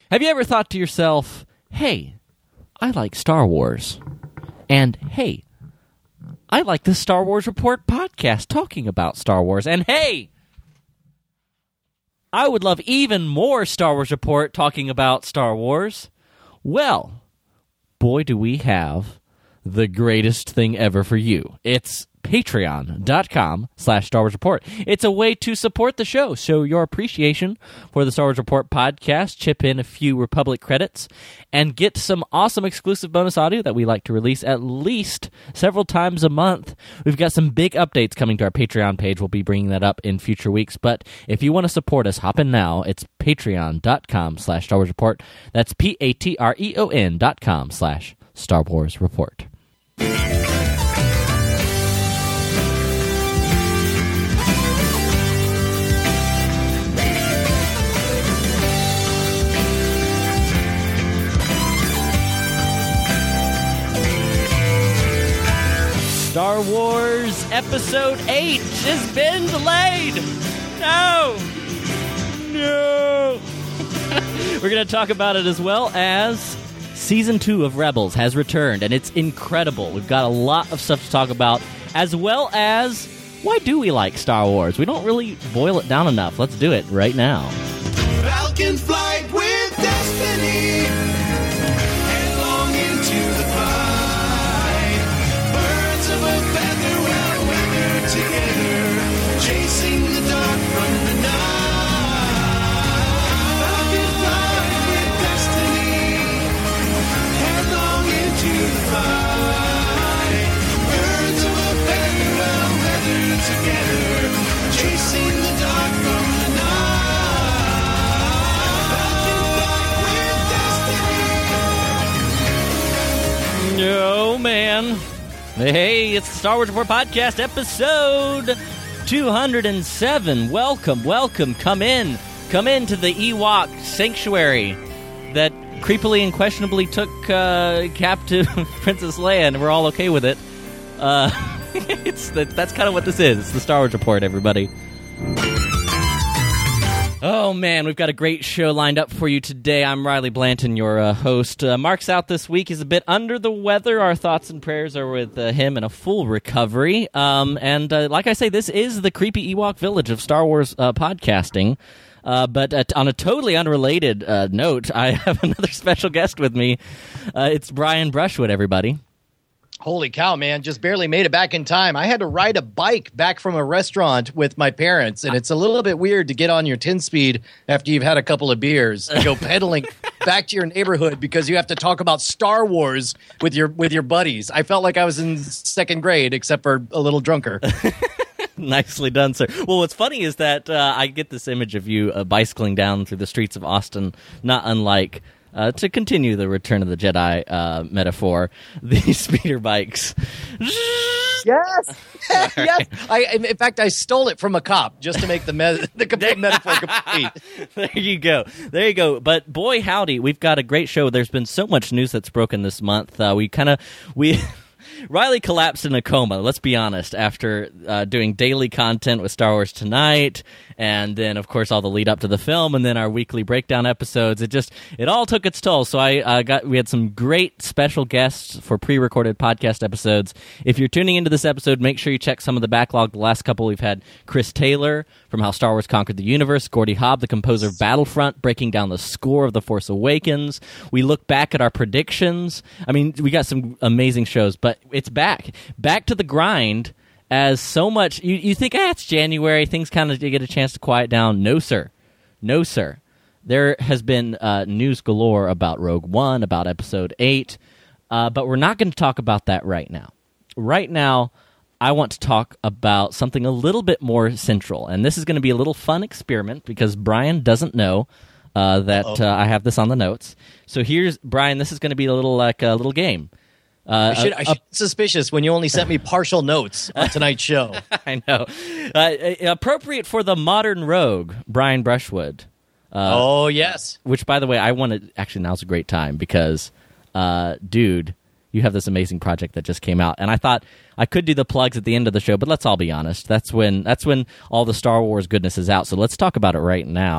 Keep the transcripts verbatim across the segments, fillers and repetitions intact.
Have you ever thought to yourself, hey, I like Star Wars, and hey, I like the Star Wars Report podcast talking about Star Wars, and hey, I would love even more Star Wars Report talking about Star Wars? Well, boy, do we have the greatest thing ever for you. It's patreon.com slash Star Wars Report. It's a way to support the show, show your appreciation for the Star Wars Report podcast, chip in a few Republic credits, and get some awesome exclusive bonus audio that we like to release at least several times a month. We've got some big updates coming to our Patreon page. We'll be bringing that up in future weeks, but if you want to support us, hop in now. It's patreon.com slash Star Wars Report. That's P-A-T-R-E-O-N dot com slash Star Wars Report. Star Wars Episode eight has been delayed! No! No! We're going to talk about it as well as Season two of Rebels has returned, and it's incredible. We've got a lot of stuff to talk about, as well as why do we like Star Wars? We don't really boil it down enough. Let's do it right now. Falcon flight with destiny, headlong into the fight. Birds of a feather, well weathered together, chasing the dark from the night. Falcon flight with destiny, headlong into the fight. Birds of a feather, well weathered together, chasing the dark from the night. No, man. Hey, it's the Star Wars Report Podcast, episode two hundred seven. Welcome, welcome. Come in. Come into the Ewok sanctuary that creepily and questionably took uh, captive Princess Leia, and we're all okay with it. Uh, it's the, that's kind of what this is. It's the Star Wars Report, everybody. Oh, man, we've got a great show lined up for you today. I'm Riley Blanton, your uh, host. Uh, Mark's out this week. He's a bit under the weather. Our thoughts and prayers are with uh, him in a full recovery. Um, and uh, like I say, this is the creepy Ewok village of Star Wars uh, podcasting. Uh, but uh, on a totally unrelated uh, note, I have another special guest with me. Uh, it's Brian Brushwood, everybody. Holy cow, man. Just barely made it back in time. I had to ride a bike back from a restaurant with my parents, and it's a little bit weird to get on your ten speed after you've had a couple of beers and go pedaling back to your neighborhood because you have to talk about Star Wars with your with your buddies. I felt like I was in second grade, except for a little drunker. Nicely done, sir. Well, what's funny is that uh, I get this image of you uh, bicycling down through the streets of Austin, not unlike... Uh, to continue the Return of the Jedi uh, metaphor, these speeder bikes. Yes, yes. I, in fact, I stole it from a cop just to make the me- the complete metaphor complete. There you go. There you go. But boy, howdy, we've got a great show. There's been so much news that's broken this month. Uh, we kind of we. Riley collapsed in a coma, let's be honest, after uh, doing daily content with Star Wars Tonight, and then, of course, all the lead up to the film, and then our weekly breakdown episodes. It just, it all took its toll. So I uh, got, we had some great special guests for pre-recorded podcast episodes. If you're tuning into this episode, make sure you check some of the backlog. The last couple we've had Chris Taylor from How Star Wars Conquered the Universe, Gordy Hobb, the composer of Battlefront, breaking down the score of The Force Awakens. We look back at our predictions. I mean, we got some amazing shows, but it's back. Back to the grind as so much... You, you think, ah, it's January, things kind of get a chance to quiet down. No, sir. No, sir. There has been uh, news galore about Rogue One, about Episode eight, uh, but we're not going to talk about that right now. Right now, I want to talk about something a little bit more central, and this is going to be a little fun experiment because Brian doesn't know uh, that uh, I have this on the notes. So here's, Brian, this is going to be a little like a little game. Uh, I should, I should uh, suspicious when you only sent me partial notes on tonight's show. I know. Uh, appropriate for the modern rogue, Brian Brushwood. Uh, oh, yes. Which, by the way, I want to... Actually, now's a great time because, uh, dude, you have this amazing project that just came out. And I thought I could do the plugs at the end of the show, but let's all be honest. That's when that's when all the Star Wars goodness is out. So let's talk about it right now.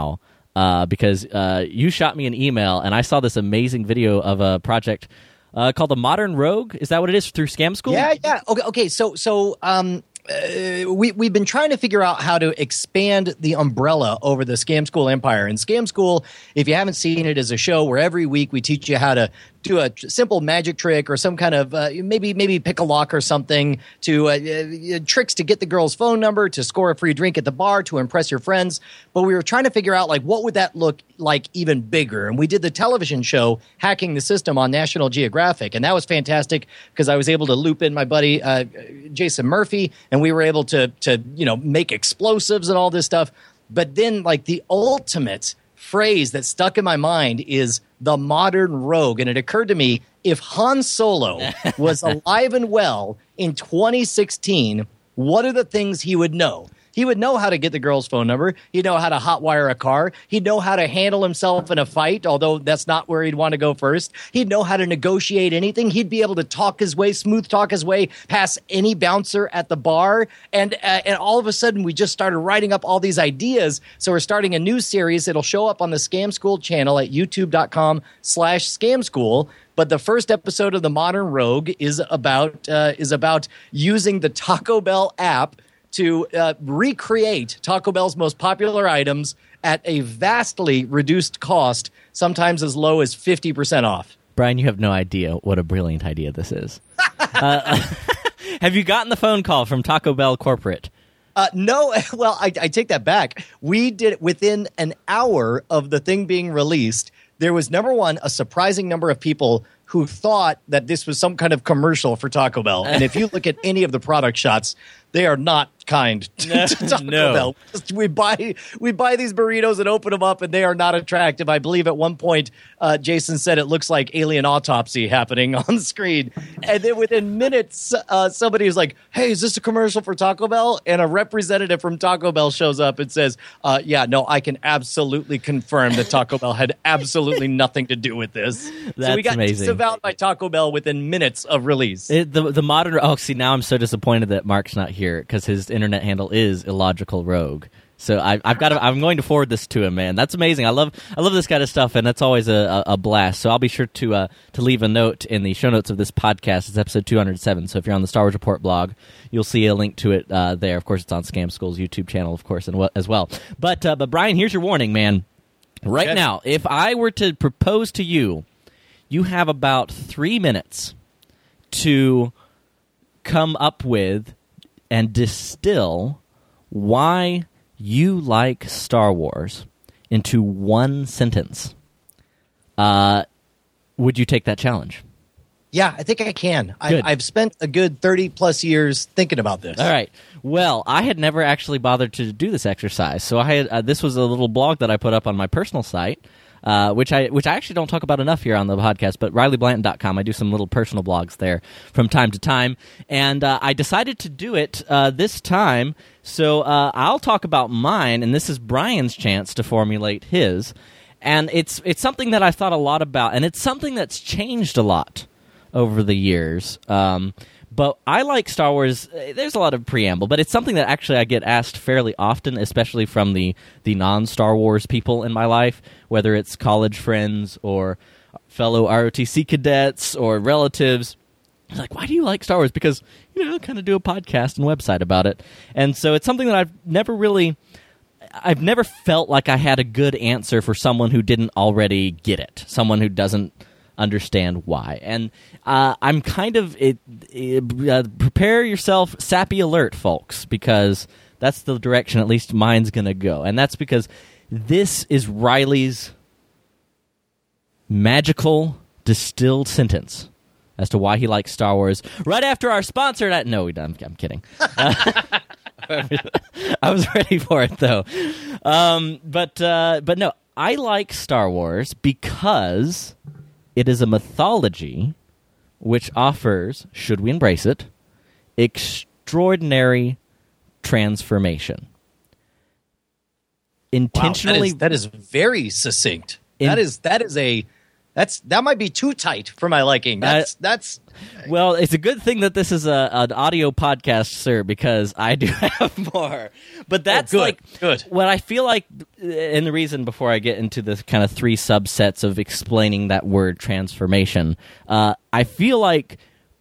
uh, because uh, you shot me an email, and I saw this amazing video of a project uh, called The Modern Rogue. Is that what it is, through Scam School? Yeah, yeah. Okay, okay. So, so um, uh, we we've been trying to figure out how to expand the umbrella over the Scam School empire. And Scam School, if you haven't seen it, is a show where every week we teach you how to do a tr- simple magic trick or some kind of uh, maybe maybe pick a lock or something to uh, uh, tricks to get the girl's phone number, to score a free drink at the bar, to impress your friends. But we were trying to figure out, like, what would that look like even bigger? And we did the television show Hacking the System on National Geographic, and that was fantastic because I was able to loop in my buddy uh, Jason Murphy, and we were able to to you know make explosives and all this stuff. But then, like, the ultimate phrase that stuck in my mind is the modern rogue. And it occurred to me, if Han Solo was alive and well in twenty sixteen, what are the things he would know? He would know how to get the girl's phone number. He'd know how to hotwire a car. He'd know how to handle himself in a fight, although that's not where he'd want to go first. He'd know how to negotiate anything. He'd be able to talk his way, smooth talk his way past any bouncer at the bar. And uh, and all of a sudden, we just started writing up all these ideas. So we're starting a new series. It'll show up on the Scam School channel at youtube.com slash scam school. But the first episode of The Modern Rogue is about uh, is about using the Taco Bell app to uh, recreate Taco Bell's most popular items at a vastly reduced cost, sometimes as low as fifty percent off. Brian, you have no idea what a brilliant idea this is. uh, have you gotten the phone call from Taco Bell corporate? Uh, no, well, I, I take that back. We did it within an hour of the thing being released. There was, number one, a surprising number of people who thought that this was some kind of commercial for Taco Bell. And if you look at any of the product shots, they are not kind to, to Taco No. Bell. We buy we buy these burritos and open them up, and they are not attractive. I believe at one point, uh, Jason said it looks like alien autopsy happening on screen. And then within minutes, uh, somebody was like, hey, is this a commercial for Taco Bell? And a representative from Taco Bell shows up and says, uh, yeah, no, I can absolutely confirm that Taco Bell had absolutely nothing to do with this. So That's we got amazing. disavowed by Taco Bell within minutes of release. It, the the modern oh see now I'm so disappointed that Mark's not here because his internet handle is illogical rogue. So I, I've got to, I'm going to forward this to him, man. That's amazing. I love I love this kind of stuff, and that's always a, a, a blast. So I'll be sure to uh, to leave a note in the show notes of this podcast. It's episode two hundred seven. So if you're on the Star Wars Report blog, you'll see a link to it uh, there. Of course, it's on Scam School's YouTube channel, of course, and w- as well. But uh, but Brian, here's your warning, man. Right Okay. now, if I were to propose to you, you have about three minutes to come up with and distill why you like Star Wars into one sentence. Uh, would you take that challenge? Yeah, I think I can. I, Good. I've spent a good thirty plus years thinking about this. All right. Well, I had never actually bothered to do this exercise, so I had uh, this was a little blog that I put up on my personal site, uh, which I which I actually don't talk about enough here on the podcast. But Riley Blanton dot com, I do some little personal blogs there from time to time, and uh, I decided to do it uh, this time. So uh, I'll talk about mine, and this is Brian's chance to formulate his, and it's it's something that I thought a lot about, and it's something that's changed a lot over the years. Um, but I like Star Wars. There's a lot of preamble, but it's something that actually I get asked fairly often, especially from the, the non-Star Wars people in my life, whether it's college friends or fellow R O T C cadets or relatives. They're like, why do you like Star Wars? Because, you know, I kind of do a podcast and website about it. And so it's something that I've never really... I've never felt like I had a good answer for someone who didn't already get it, someone who doesn't understand why. And uh, I'm kind of it, it, uh, prepare yourself, sappy alert, folks, because that's the direction at least mine's going to go. And that's because this is Riley's magical distilled sentence as to why he likes Star Wars. Right after our sponsor, that no, we don't. I'm kidding. Uh, I was ready for it though. Um, but uh, but no, I like Star Wars because it is a mythology which offers, should we embrace it, extraordinary transformation. Intentionally, Wow, that, is, that is very succinct. In- that is that is a That's that might be too tight for my liking. That's uh, that's. Well, it's a good thing that this is a an audio podcast, sir, because I do have more. But that's oh, good, like good. What I feel like, and the reason before I get into the kind of three subsets of explaining that word transformation, uh, I feel like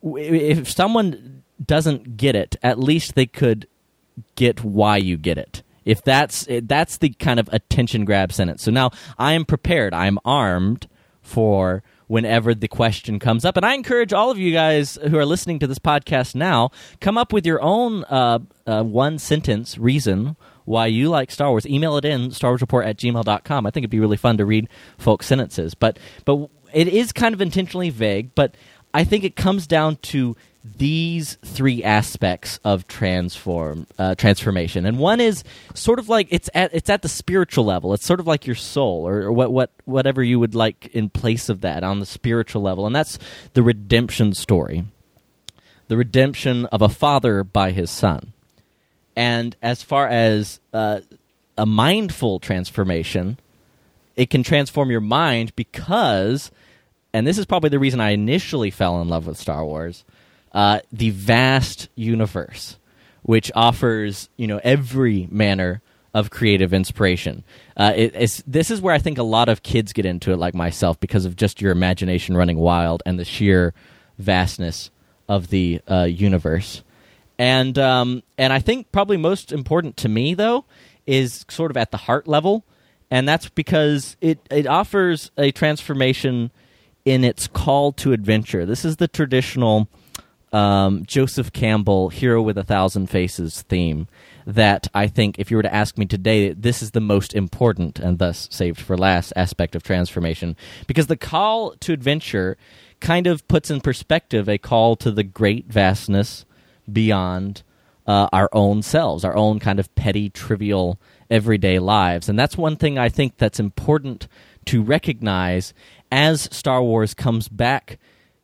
if someone doesn't get it, at least they could get why you get it. If that's that's the kind of attention grab sentence. So now I am prepared. I am armed for whenever the question comes up. And I encourage all of you guys who are listening to this podcast now, come up with your own uh, uh, one-sentence reason why you like Star Wars. Email it in, star wars report at gmail dot com. I think it'd be really fun to read folks' sentences. But, but it is kind of intentionally vague, but I think it comes down to these three aspects of transform uh, transformation, and one is sort of like it's at it's at the spiritual level. It's sort of like your soul, or, or what what whatever you would like in place of that on the spiritual level, and that's the redemption story, the redemption of a father by his son. And as far as uh, a mindful transformation, it can transform your mind because, and this is probably the reason I initially fell in love with Star Wars. Uh, the vast universe, which offers, you know, every manner of creative inspiration. Uh, it, it's, this is where I think a lot of kids get into it, like myself, because of just your imagination running wild and the sheer vastness of the uh, universe. And um, and I think probably most important to me, though, is sort of at the heart level, and that's because it, it offers a transformation in its call to adventure. This is the traditional Um, Joseph Campbell, Hero with a Thousand Faces theme that I think if you were to ask me today, this is the most important and thus saved for last aspect of transformation, because the call to adventure kind of puts in perspective a call to the great vastness beyond uh, our own selves, our own kind of petty, trivial, everyday lives. And that's one thing I think that's important to recognize as Star Wars comes back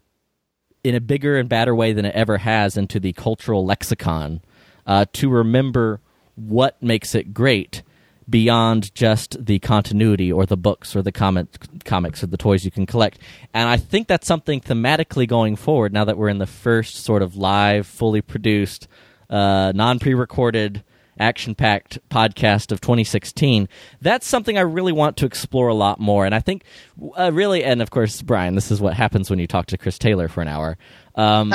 in a bigger and badder way than it ever has into the cultural lexicon, uh, to remember what makes it great beyond just the continuity or the books or the comic, comics or the toys you can collect. And I think that's something thematically going forward, now that we're in the first sort of live, fully produced, uh, non-pre-recorded, action-packed podcast of twenty sixteen, that's something I really want to explore a lot more. And I think uh, really, and of course, Brian, this is what happens when you talk to Chris Taylor for an hour. Um,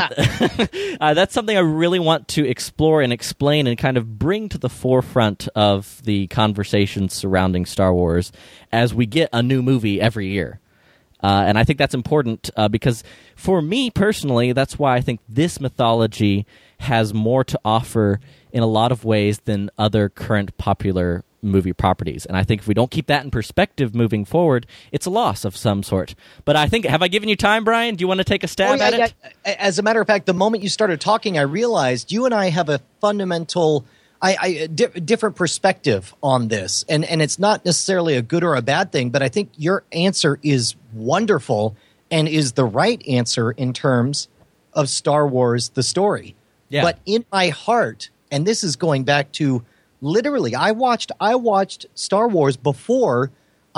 uh, that's something I really want to explore and explain and kind of bring to the forefront of the conversations surrounding Star Wars as we get a new movie every year. Uh, and I think that's important uh, because for me personally, that's why I think this mythology has more to offer in a lot of ways than other current popular movie properties. And I think if we don't keep that in perspective moving forward, it's a loss of some sort. But I think, have I given you time, Brian? Do you want to take a stab oh, yeah, at it? Yeah. As a matter of fact, the moment you started talking, I realized you and I have a fundamental I, I di- different perspective on this. And, and it's not necessarily a good or a bad thing, but I think your answer is wonderful and is the right answer in terms of Star Wars, the story. Yeah. But in my heart, and this is going back to literally, I watched I watched Star Wars before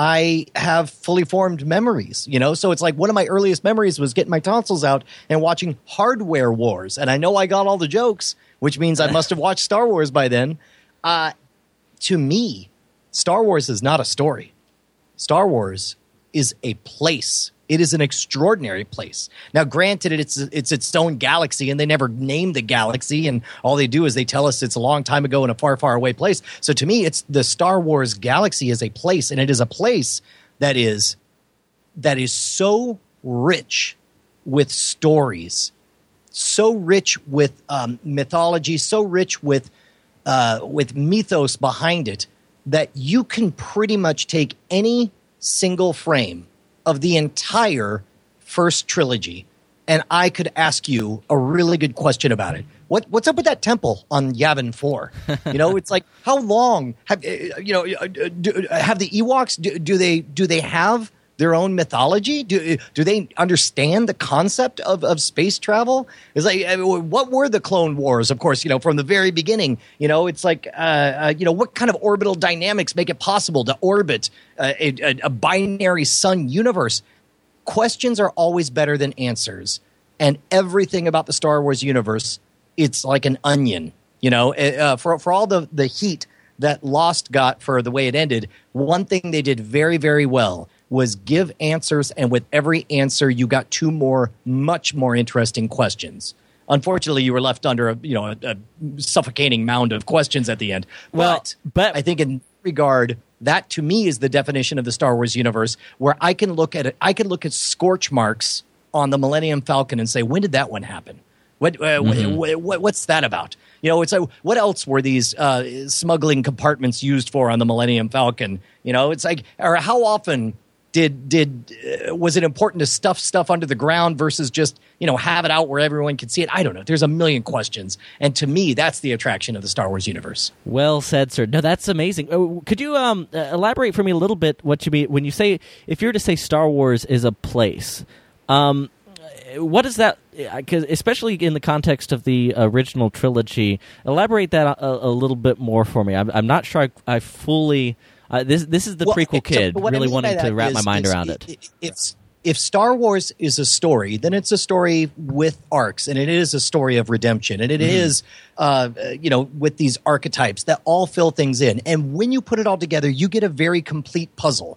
I have fully formed memories, you know? So it's like one of my earliest memories was getting my tonsils out and watching Hardware Wars. And I know I got all the jokes, which means I must have watched Star Wars by then. Uh, to me, Star Wars is not a story. Star Wars is a place. It is an extraordinary place. Now, granted, it's it's its own galaxy, and they never named the galaxy, and all they do is they tell us it's a long time ago in a far, far away place. So to me, it's the Star Wars galaxy is a place, and it is a place that is that is so rich with stories, so rich with um, mythology, so rich with uh, with mythos behind it, that you can pretty much take any single frame of the entire first trilogy, and I could ask you a really good question about it. What what's up with that temple on Yavin four? You know, it's like, how long have you know do, have the Ewoks? Do, do they do they have their own mythology? Do do they understand the concept of, of space travel? It's like, what were the Clone Wars? Of course, you know, from the very beginning. You know, it's like, uh, uh, you know, what kind of orbital dynamics make it possible to orbit uh, a, a binary sun universe? questions are always better than answers. And everything about the Star Wars universe, it's like an onion. You know, uh, for for all the, the heat that Lost got for the way it ended, one thing they did very, very well was give answers, and with every answer, you got two more, much more interesting questions. Unfortunately, you were left under a you know a, a suffocating mound of questions at the end. Well, but, but I think in regard, that to me is the definition of the Star Wars universe, where I can look at it. I can look at scorch marks on the Millennium Falcon and say, when did that one happen? What, uh, mm-hmm. what, what what's that about? You know, it's like, what else were these uh, smuggling compartments used for on the Millennium Falcon? You know, it's like, or how often did did uh, was it important to stuff stuff under the ground versus just, you know, have it out where everyone could see it? I don't know. There's a million questions, and to me, that's the attraction of the Star Wars universe. Well said, sir. No, that's amazing. Oh, could you um, uh, elaborate for me a little bit what you mean when you say, if you were to say Star Wars is a place? Um, what is that? Because especially in the context of the original trilogy, elaborate that a, a little bit more for me. I'm, I'm not sure I, I fully. Uh, this this is the well, prequel kid so really wanting to wrap is, my mind is, around it. it it's, if Star Wars is a story, then it's a story with arcs, and it is a story of redemption, and it mm-hmm. is, uh, you know, with these archetypes that all fill things in. And when you put it all together, you get a very complete puzzle.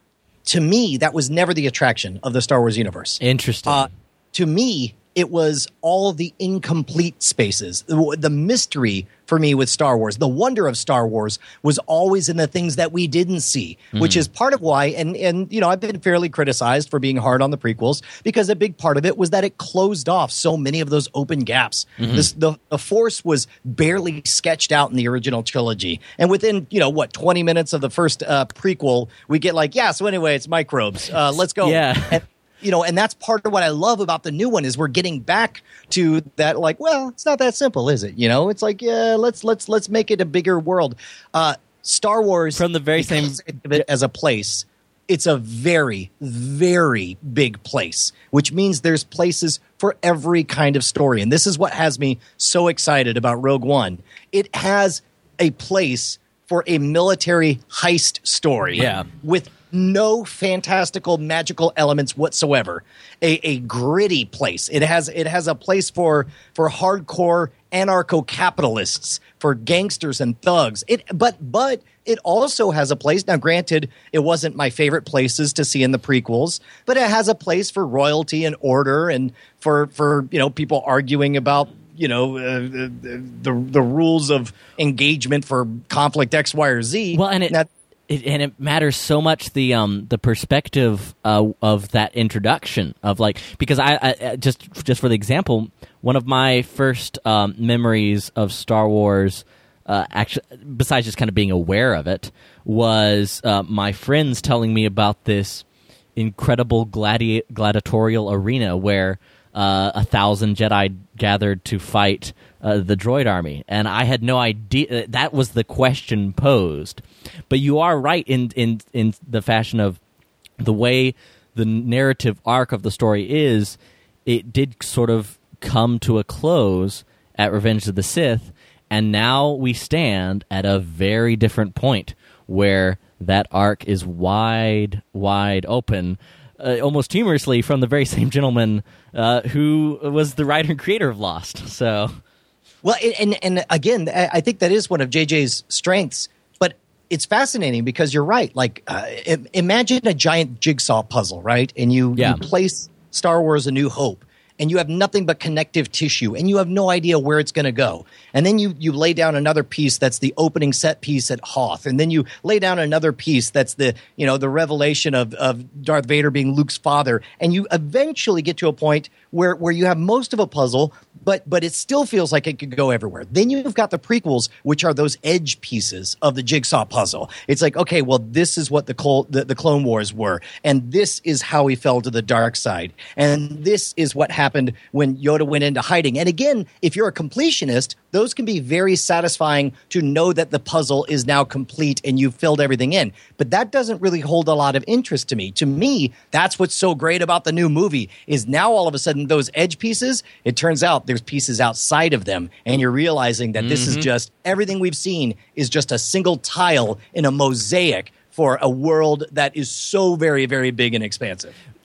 To me, that was never the attraction of the Star Wars universe. Interesting. Uh, to me, it was all of the incomplete spaces. The, the mystery for me with Star Wars, the wonder of Star Wars, was always in the things that we didn't see, mm. which is part of why, and, and you know, I've been fairly criticized for being hard on the prequels, because a big part of it was that it closed off so many of those open gaps. Mm-hmm. This, the, the Force was barely sketched out in the original trilogy. And within, you know, what, twenty minutes of the first uh, prequel, we get like, yeah, so anyway, it's microbes. Uh, let's go. Yeah. And, you know, and that's part of what I love about the new one is we're getting back to that, like, well, it's not that simple, is it? You know, it's like, yeah, let's let's let's make it a bigger world. Uh, Star Wars, from the very same as a place, it's a very, very big place, which means there's places for every kind of story. And this is what has me so excited about Rogue One. It has a place for a military heist story, yeah, with no fantastical magical elements whatsoever. A, a gritty place. It has it has a place for for hardcore anarcho-capitalists, for gangsters and thugs. It but but it also has a place. Now, granted, it wasn't my favorite places to see in the prequels, but it has a place for royalty and order, and for for you know people arguing about you know uh, the, the the rules of engagement for conflict X, Y, or Z. Well, and it. That, It, and it matters so much the um the perspective uh, of that introduction of like because I, I just just for the example, one of my first um, memories of Star Wars, uh, actually besides just kind of being aware of it, was uh, my friends telling me about this incredible gladi- gladiatorial arena where uh, a thousand Jedi gathered to fight Uh, the droid army, and I had no idea that was the question posed. But you are right in in in the fashion of the way the narrative arc of the story is. It did sort of come to a close at Revenge of the Sith, and now we stand at a very different point where that arc is wide, wide open. Uh, almost humorously, from the very same gentleman uh, who was the writer and creator of Lost. So. Well, and and again, I think that is one of J J's strengths. But it's fascinating because you're right. Like, uh, imagine a giant jigsaw puzzle, right? And you, yeah. you place Star Wars: A New Hope, and you have nothing but connective tissue, and you have no idea where it's going to go. And then you you lay down another piece that's the opening set piece at Hoth, and then you lay down another piece that's the you know the revelation of of Darth Vader being Luke's father, and you eventually get to a point where where you have most of a puzzle. But but it still feels like it could go everywhere. Then you've got the prequels, which are those edge pieces of the jigsaw puzzle. It's like, okay, well, this is what the, Col- the, the Clone Wars were, and this is how he fell to the dark side, and this is what happened when Yoda went into hiding. And again, if you're a completionist, those can be very satisfying to know that the puzzle is now complete and you've filled everything in. But that doesn't really hold a lot of interest to me. To me, that's what's so great about the new movie, is now all of a sudden those edge pieces, it turns out there's pieces outside of them, and you're realizing that mm-hmm. this is just everything we've seen is just a single tile in a mosaic for a world that is so very, very big and expansive.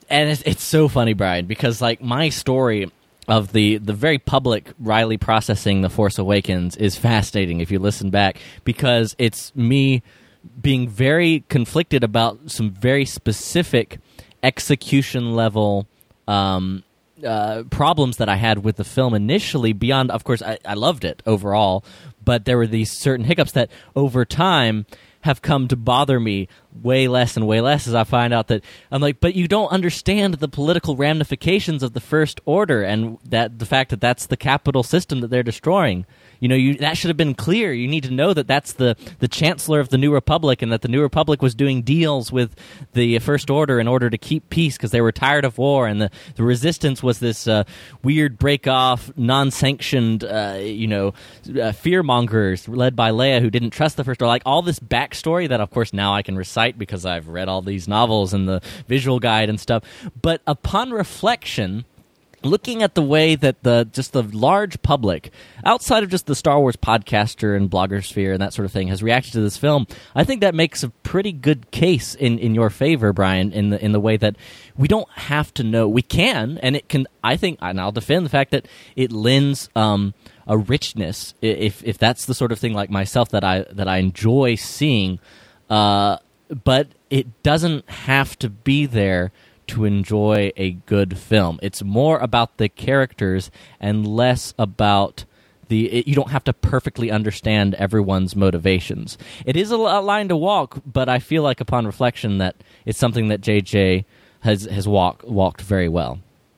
and it's, it's so funny, Brian, because like my story of the the very public Riley processing The Force Awakens is fascinating if you listen back, because it's me being very conflicted about some very specific execution level um, uh, problems that I had with the film initially. Beyond, of course, I, I loved it overall, but there were these certain hiccups that over time have come to bother me way less and way less as I find out that I'm like, but you don't understand the political ramifications of the First Order and that the fact that that's the capital system that they're destroying. You know, you, that should have been clear. You need to know that that's the, the Chancellor of the New Republic, and that the New Republic was doing deals with the First Order in order to keep peace because they were tired of war, and the, the Resistance was this uh, weird break-off, non-sanctioned, uh, you know, uh, fear-mongers led by Leia who didn't trust the First Order. Like, all this backstory that, of course, now I can recite because I've read all these novels and the visual guide and stuff. But upon reflection, looking at the way that the just the large public, outside of just the Star Wars podcaster and blogger sphere and that sort of thing, has reacted to this film, I think that makes a pretty good case in, in your favor, Brian, in the in the way that we don't have to know. We can, and it can, I think, and I'll defend the fact that it lends um, a richness, if if that's the sort of thing like myself that I that I enjoy seeing, uh, but it doesn't have to be there to enjoy a good film. It's more about the characters and less about the... It, you don't have to perfectly understand everyone's motivations. It is a, a line to walk, but I feel like upon reflection that it's something that J J has has walk, walked very well.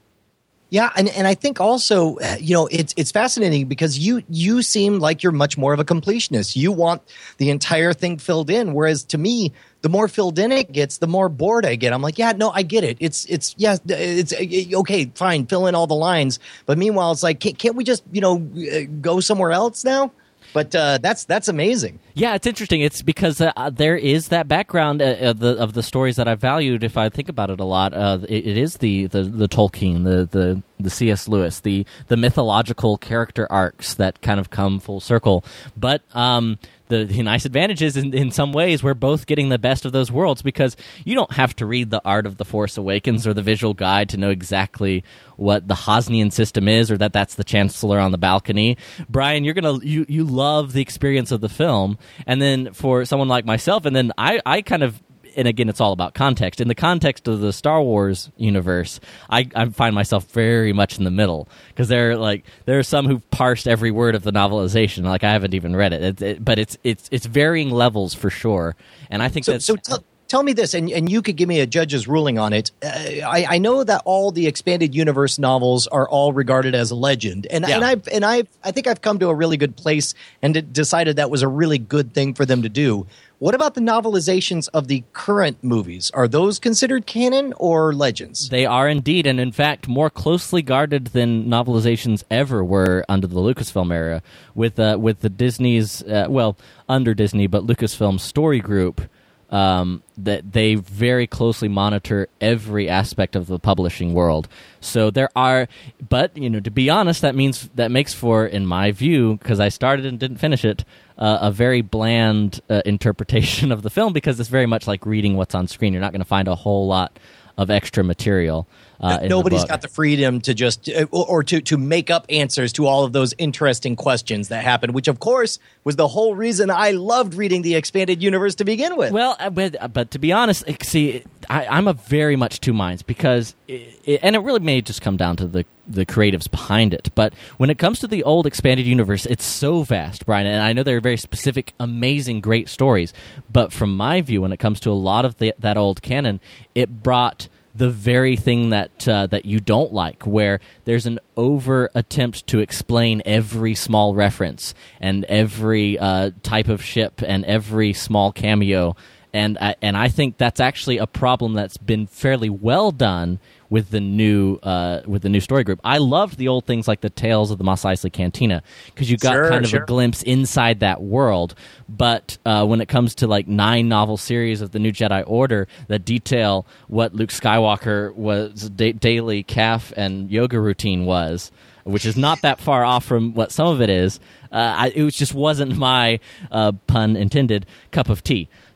Yeah, and, and I think also, you know, it's it's fascinating because you you seem like you're much more of a completionist. You want the entire thing filled in, whereas to me, the more filled in it gets, the more bored I get. I'm like, yeah, no, I get it. It's it's yeah, it's okay, fine, fill in all the lines. But meanwhile, it's like, can't, can't we just, you know, go somewhere else now? But uh, that's that's amazing. Yeah, it's interesting. It's because uh, there is that background uh, of the of the stories that I valued. If I think about it a lot, uh, it, it is the, the, the Tolkien, the, the the C S Lewis, the the mythological character arcs that kind of come full circle. But um, the, the nice advantage is, in, in some ways, we're both getting the best of those worlds, because you don't have to read The Art of the Force Awakens or the visual guide to know exactly what the Hosnian system is, or that that's the Chancellor on the balcony. Brian, you're gonna you you love the experience of the film, and then for someone like myself, and then I I kind of. And again, it's all about context. In the context of the Star Wars universe, I, I find myself very much in the middle, because there are like there are some who've parsed every word of the novelization. Like, I haven't even read it, it, it but it's it's it's varying levels for sure. And I think so. that's, So tell, tell me this, and, and you could give me a judge's ruling on it. Uh, I, I know that all the expanded universe novels are all regarded as a legend, and Yeah. and I and I I think I've come to a really good place and d- decided that was a really good thing for them to do. What about the novelizations of the current movies? Are those considered canon or legends? They are indeed, and in fact, more closely guarded than novelizations ever were under the Lucasfilm era. With uh, with the Disney's, uh, well, under Disney, but Lucasfilm Story Group, um, that they very closely monitor every aspect of the publishing world. So there are, but you know, to be honest, that means that makes for, in my view, because I started and didn't finish it, uh, a very bland uh, interpretation of the film, because it's very much like reading what's on screen. You're not going to find a whole lot of extra material. Uh, in Nobody's the book. got the freedom to just uh, or, or to to make up answers to all of those interesting questions that happen, which of course was the whole reason I loved reading the expanded universe to begin with. Well, uh, but, but to be honest, like, see, I, I'm of very much two minds, because, it, it, and it really may just come down to the the creatives behind it. But when it comes to the old expanded universe, it's so vast, Brian, and I know there are very specific, amazing, great stories. But from my view, when it comes to a lot of the, that old canon, it brought the very thing that uh, that you don't like, where there's an over attempt to explain every small reference and every uh, type of ship and every small cameo, and I, and I think that's actually a problem that's been fairly well done with the new uh, with the new story group. I loved the old things like the Tales of the Mos Eisley Cantina, because you got Sure, kind of sure. a glimpse inside that world. But uh, when it comes to like nine novel series of the New Jedi Order that detail what Luke Skywalker was da- daily calf and yoga routine was, which is not that far off from what some of it is, uh, I, it was just wasn't my uh, pun intended cup of tea.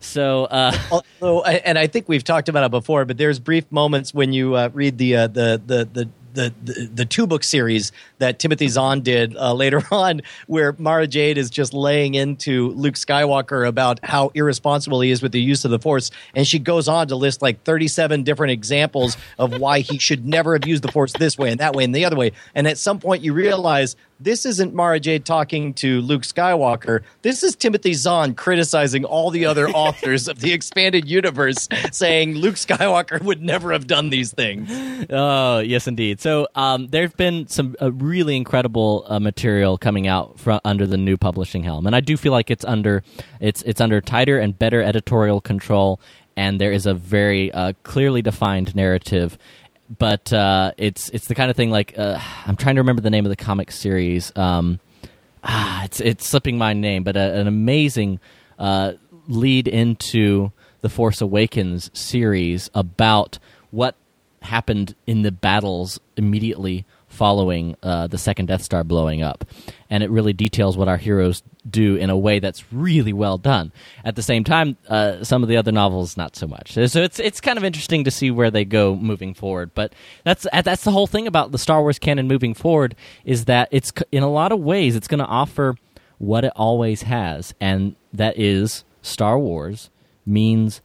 So, uh, although, and I think we've talked about it before, but there's brief moments when you uh, read the, uh, the the the the the the two book series that Timothy Zahn did uh, later on, where Mara Jade is just laying into Luke Skywalker about how irresponsible he is with the use of the Force, and she goes on to list like thirty-seven different examples of why he should never have used the Force this way and that way and the other way. And at some point, you realize this isn't Mara Jade talking to Luke Skywalker. This is Timothy Zahn criticizing all the other authors of the expanded universe, saying Luke Skywalker would never have done these things. Oh, yes, indeed. So um, there have been some uh, really incredible uh, material coming out from under the new publishing helm, and I do feel like it's under it's it's under tighter and better editorial control, and there is a very uh, clearly defined narrative. But uh, it's it's the kind of thing like uh, I'm trying to remember the name of the comic series. Um, ah, it's it's slipping my name, but a, an amazing uh, lead into the Force Awakens series about what happened in the battles immediately following uh, the second Death Star blowing up, and it really details what our heroes do in a way that's really well done. At the same time, uh, some of the other novels not so much. So it's it's kind of interesting to see where they go moving forward. But that's that's the whole thing about the Star Wars canon moving forward, is that it's in a lot of ways it's going to offer what it always has, and that is Star Wars means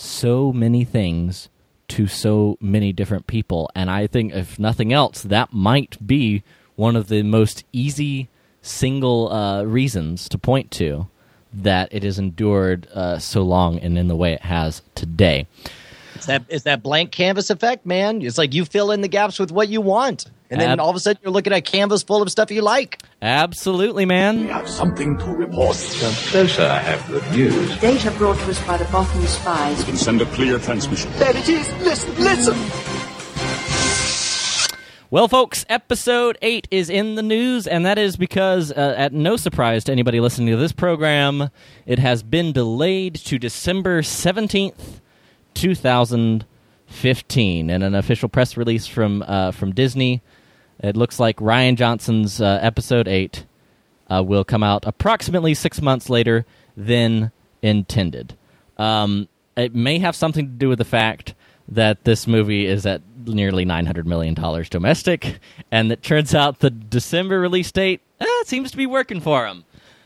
so many things to so many different people. And I think, if nothing else, that might be one of the most easy single uh, reasons to point to that it has endured uh, so long and in the way it has today. It's that, it's that blank canvas effect, man. It's like you fill in the gaps with what you want, and then Ab- all of a sudden you're looking at a canvas full of stuff you like. Absolutely, man. We have something to report. Come closer, I have good news. Data brought to us by the Bothan spies. Can send a clear transmission. There it is. Listen, listen. Well, folks, episode eight is in the news, and that is because, uh, at no surprise to anybody listening to this program, it has been delayed to December seventeenth, two thousand fifteen. In an official press release from uh, from Disney, it looks like Rian Johnson's uh, episode eight uh, will come out approximately six months later than intended. Um, it may have something to do with the fact that this movie is at nearly nine hundred million dollars domestic, and it turns out the December release date eh, seems to be working for him.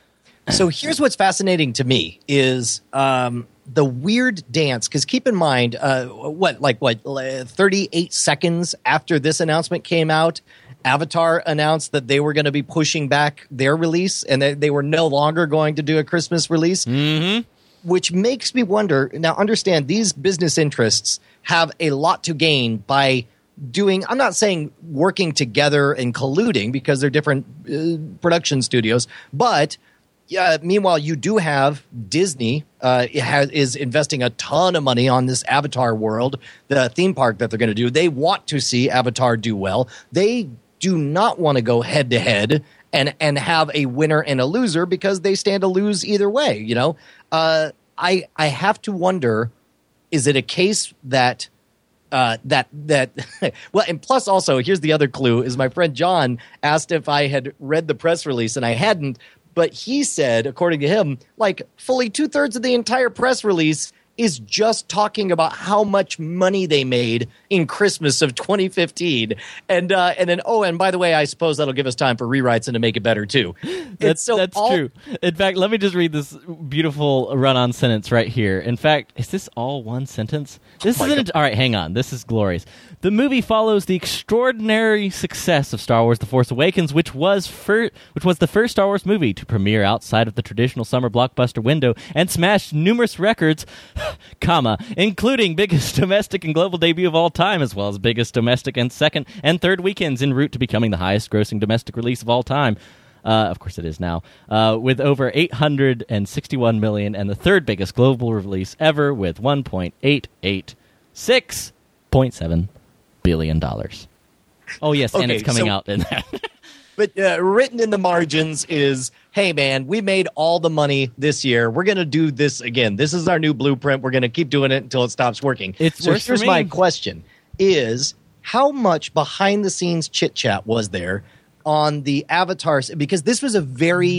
So here's what's fascinating to me is um, the weird dance, because keep in mind, uh, what, like what, thirty-eight seconds after this announcement came out, Avatar announced that they were going to be pushing back their release, and that they were no longer going to do a Christmas release. Mm-hmm. Which makes me wonder, now understand, these business interests have a lot to gain by doing, I'm not saying working together and colluding, because they're different uh, production studios, but uh, meanwhile, you do have Disney uh, has, is investing a ton of money on this Avatar world, the theme park that they're going to do. They want to see Avatar do well. They do not want to go head to head and and have a winner and a loser, because they stand to lose either way. You know, uh, I I have to wonder, is it a case that uh, that that well, and plus also here's the other clue: is my friend John asked if I had read the press release, and I hadn't, but he said, according to him, like fully two thirds of the entire press release is just talking about how much money they made in Christmas of twenty fifteen. And uh, and then, oh, and by the way, I suppose that'll give us time for rewrites and to make it better, too. That's, so that's all- true. In fact, let me just read this beautiful run-on sentence right here. In fact, is this all one sentence? This Oh my isn't. All right, hang on. This is glorious. The movie follows the extraordinary success of Star Wars: The Force Awakens, which was fir- which was the first Star Wars movie to premiere outside of the traditional summer blockbuster window and smashed numerous records, comma, including biggest domestic and global debut of all time, as well as biggest domestic and second and third weekends, en route to becoming the highest-grossing domestic release of all time. Uh, of course it is now, uh, with over eight hundred sixty-one million, and the third biggest global release ever with one point eight eight six point seven billion dollars. Oh, yes, and Okay, it's coming so- out in that. But uh, written in the margins is, hey, man, we made all the money this year. We're going to do this again. This is our new blueprint. We're going to keep doing it until it stops working. It's so worse for here's me. my question is, how much behind-the-scenes chit-chat was there on the avatars? Because this was a very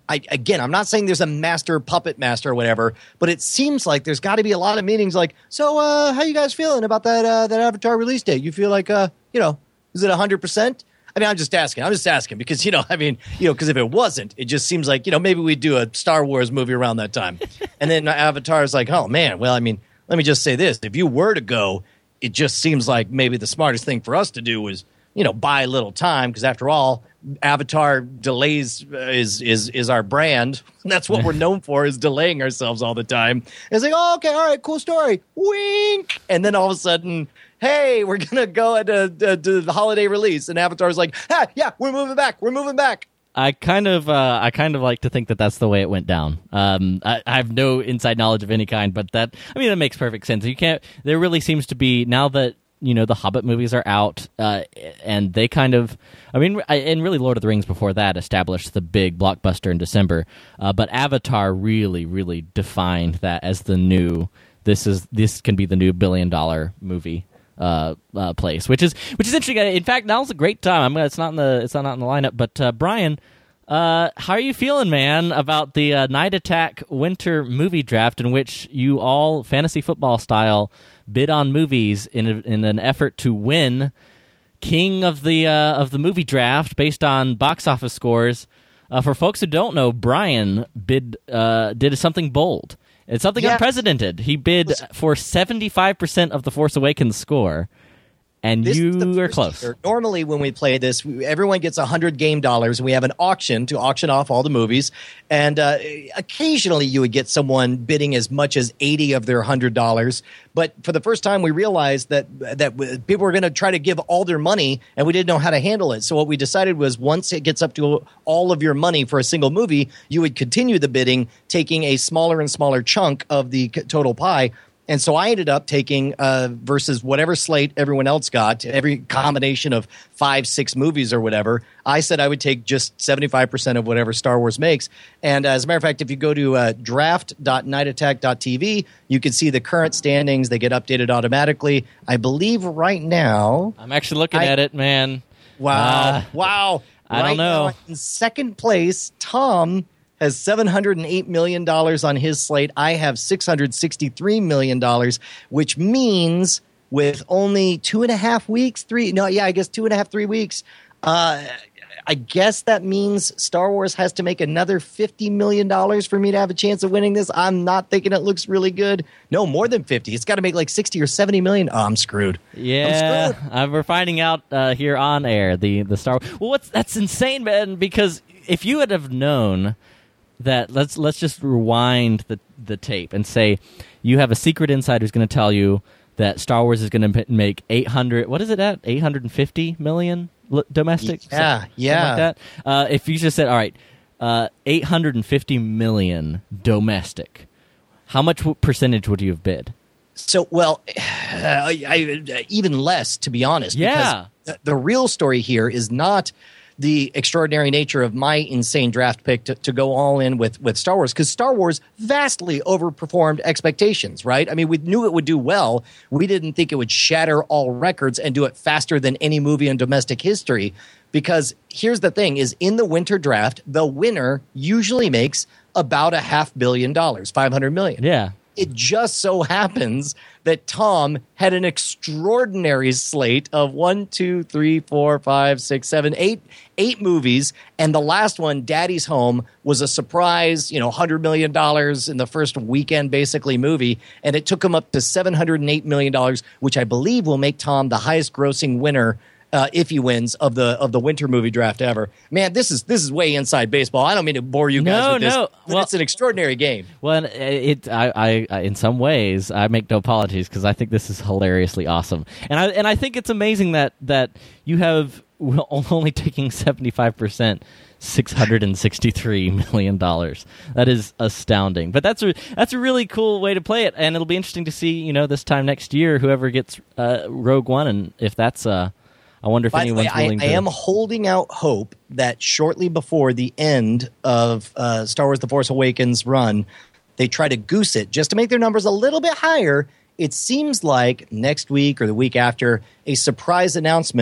I, again, I'm not saying there's a master puppet master or whatever, but it seems like there's got to be a lot of meetings like, so uh, how you guys feeling about that uh, that Avatar release date? You feel like, uh, you know, is it one hundred percent? I mean, I'm just asking. I'm just asking because, you know, I mean, you know, because if it wasn't, it just seems like, you know, maybe we'd do a Star Wars movie around that time. And then Avatar is like, oh, man, well, I mean, let me just say this. If you were to go, it just seems like maybe the smartest thing for us to do was, you know, buy a little time because after all, Avatar delays uh, is is is our brand. That's what we're known for, is delaying ourselves all the time. And it's like, oh, okay, all right, cool story. Wink. And then all of a sudden, hey, we're going to go at uh, uh, the holiday release. And Avatar's like, ah, yeah, we're moving back. We're moving back. I kind of, uh, I kind of like to think that that's the way it went down. Um, I, I have no inside knowledge of any kind, but that, I mean, that makes perfect sense. You can't. There really seems to be, now that, you know, the Hobbit movies are out, uh, and they kind of, I mean, and really Lord of the Rings before that established the big blockbuster in December, uh, but Avatar really, really defined that as the new. This is this can be the new billion dollar movie. Uh, uh, place, which is which is interesting. In fact, now's a great time. I'm gonna, it's not in the it's not in the lineup, but uh, Brian, uh, how are you feeling, man, about the uh, Night Attack Winter Movie Draft, in which you all fantasy football style bid on movies in a, in an effort to win king of the uh, of the movie draft based on box office scores? Uh, for folks who don't know, Brian bid uh, did something bold. It's something yeah. unprecedented. He bid for seventy-five percent of the Force Awakens score, and this you are close. Year. Normally, when we play this, we, everyone gets one hundred game dollars, and we have an auction to auction off all the movies. And uh, occasionally, you would get someone bidding as much as eighty of their one hundred dollars. But for the first time, we realized that that people were going to try to give all their money, and we didn't know how to handle it. So what we decided was, once it gets up to all of your money for a single movie, you would continue the bidding, taking a smaller and smaller chunk of the total pie. And so I ended up taking uh, versus whatever slate everyone else got, every combination of five, six movies or whatever. I said I would take just seventy-five percent of whatever Star Wars makes. And uh, as a matter of fact, if you go to uh, draft dot night attack dot t v, you can see the current standings. They get updated automatically. I believe right now. I'm actually looking I, at it, man. Wow. Uh, wow. I right don't know. Now, in second place, Tom has seven hundred eight million dollars on his slate. I have six hundred sixty-three million dollars, which means with only two and a half weeks, three, no, yeah, I guess two and a half, three weeks, uh, I guess that means Star Wars has to make another fifty million dollars for me to have a chance of winning this. I'm not thinking it looks really good. No, more than fifty. It's got to make like sixty or seventy million. Oh, I'm screwed. Yeah, I'm screwed. Uh, we're finding out uh, here on air, the, the Star Wars. Well, what's, that's insane, man, because if you would have known that, let's let's just rewind the the tape and say you have a secret insider who's going to tell you that Star Wars is going to make eight hundred. What is it at? eight hundred fifty million domestic. Yeah, so, yeah. Like that. Uh, if you just said, all right, uh, eight hundred fifty million domestic, how much w- percentage would you have bid? So, well, I, I, even less, to be honest. Yeah. Because the, the real story here is not the extraordinary nature of my insane draft pick to, to go all in with, with Star Wars, because Star Wars vastly overperformed expectations, right? I mean, we knew it would do well. We didn't think it would shatter all records and do it faster than any movie in domestic history, because here's the thing, is in the winter draft, the winner usually makes about a half billion dollars, five hundred million. Yeah. It just so happens that Tom had an extraordinary slate of one, two, three, four, five, six, seven, eight, eight movies. And the last one, Daddy's Home, was a surprise, you know, one hundred million dollars in the first weekend, basically, movie. And it took him up to seven hundred eight million dollars, which I believe will make Tom the highest grossing winner, Uh, if he wins, of the of the winter movie draft ever. Man, this is this is way inside baseball. I don't mean to bore you guys No, with this, no. but Well- it's an extraordinary game. Well, it, I, I, I, in some ways, I make no apologies because I think this is hilariously awesome, and I, and I think it's amazing that that you have only taking seventy-five percent, six hundred and sixty-three million dollars. That is astounding. But that's a that's a really cool way to play it, and it'll be interesting to see, you know, this time next year, whoever gets uh, Rogue One, and if that's uh, I wonder if By the way, anyone's I, willing I to. am holding out hope that shortly before the end of uh, Star Wars The Force Awakens run, they try to goose it just to make their numbers a little bit higher. It seems like next week or the week after, a surprise announcement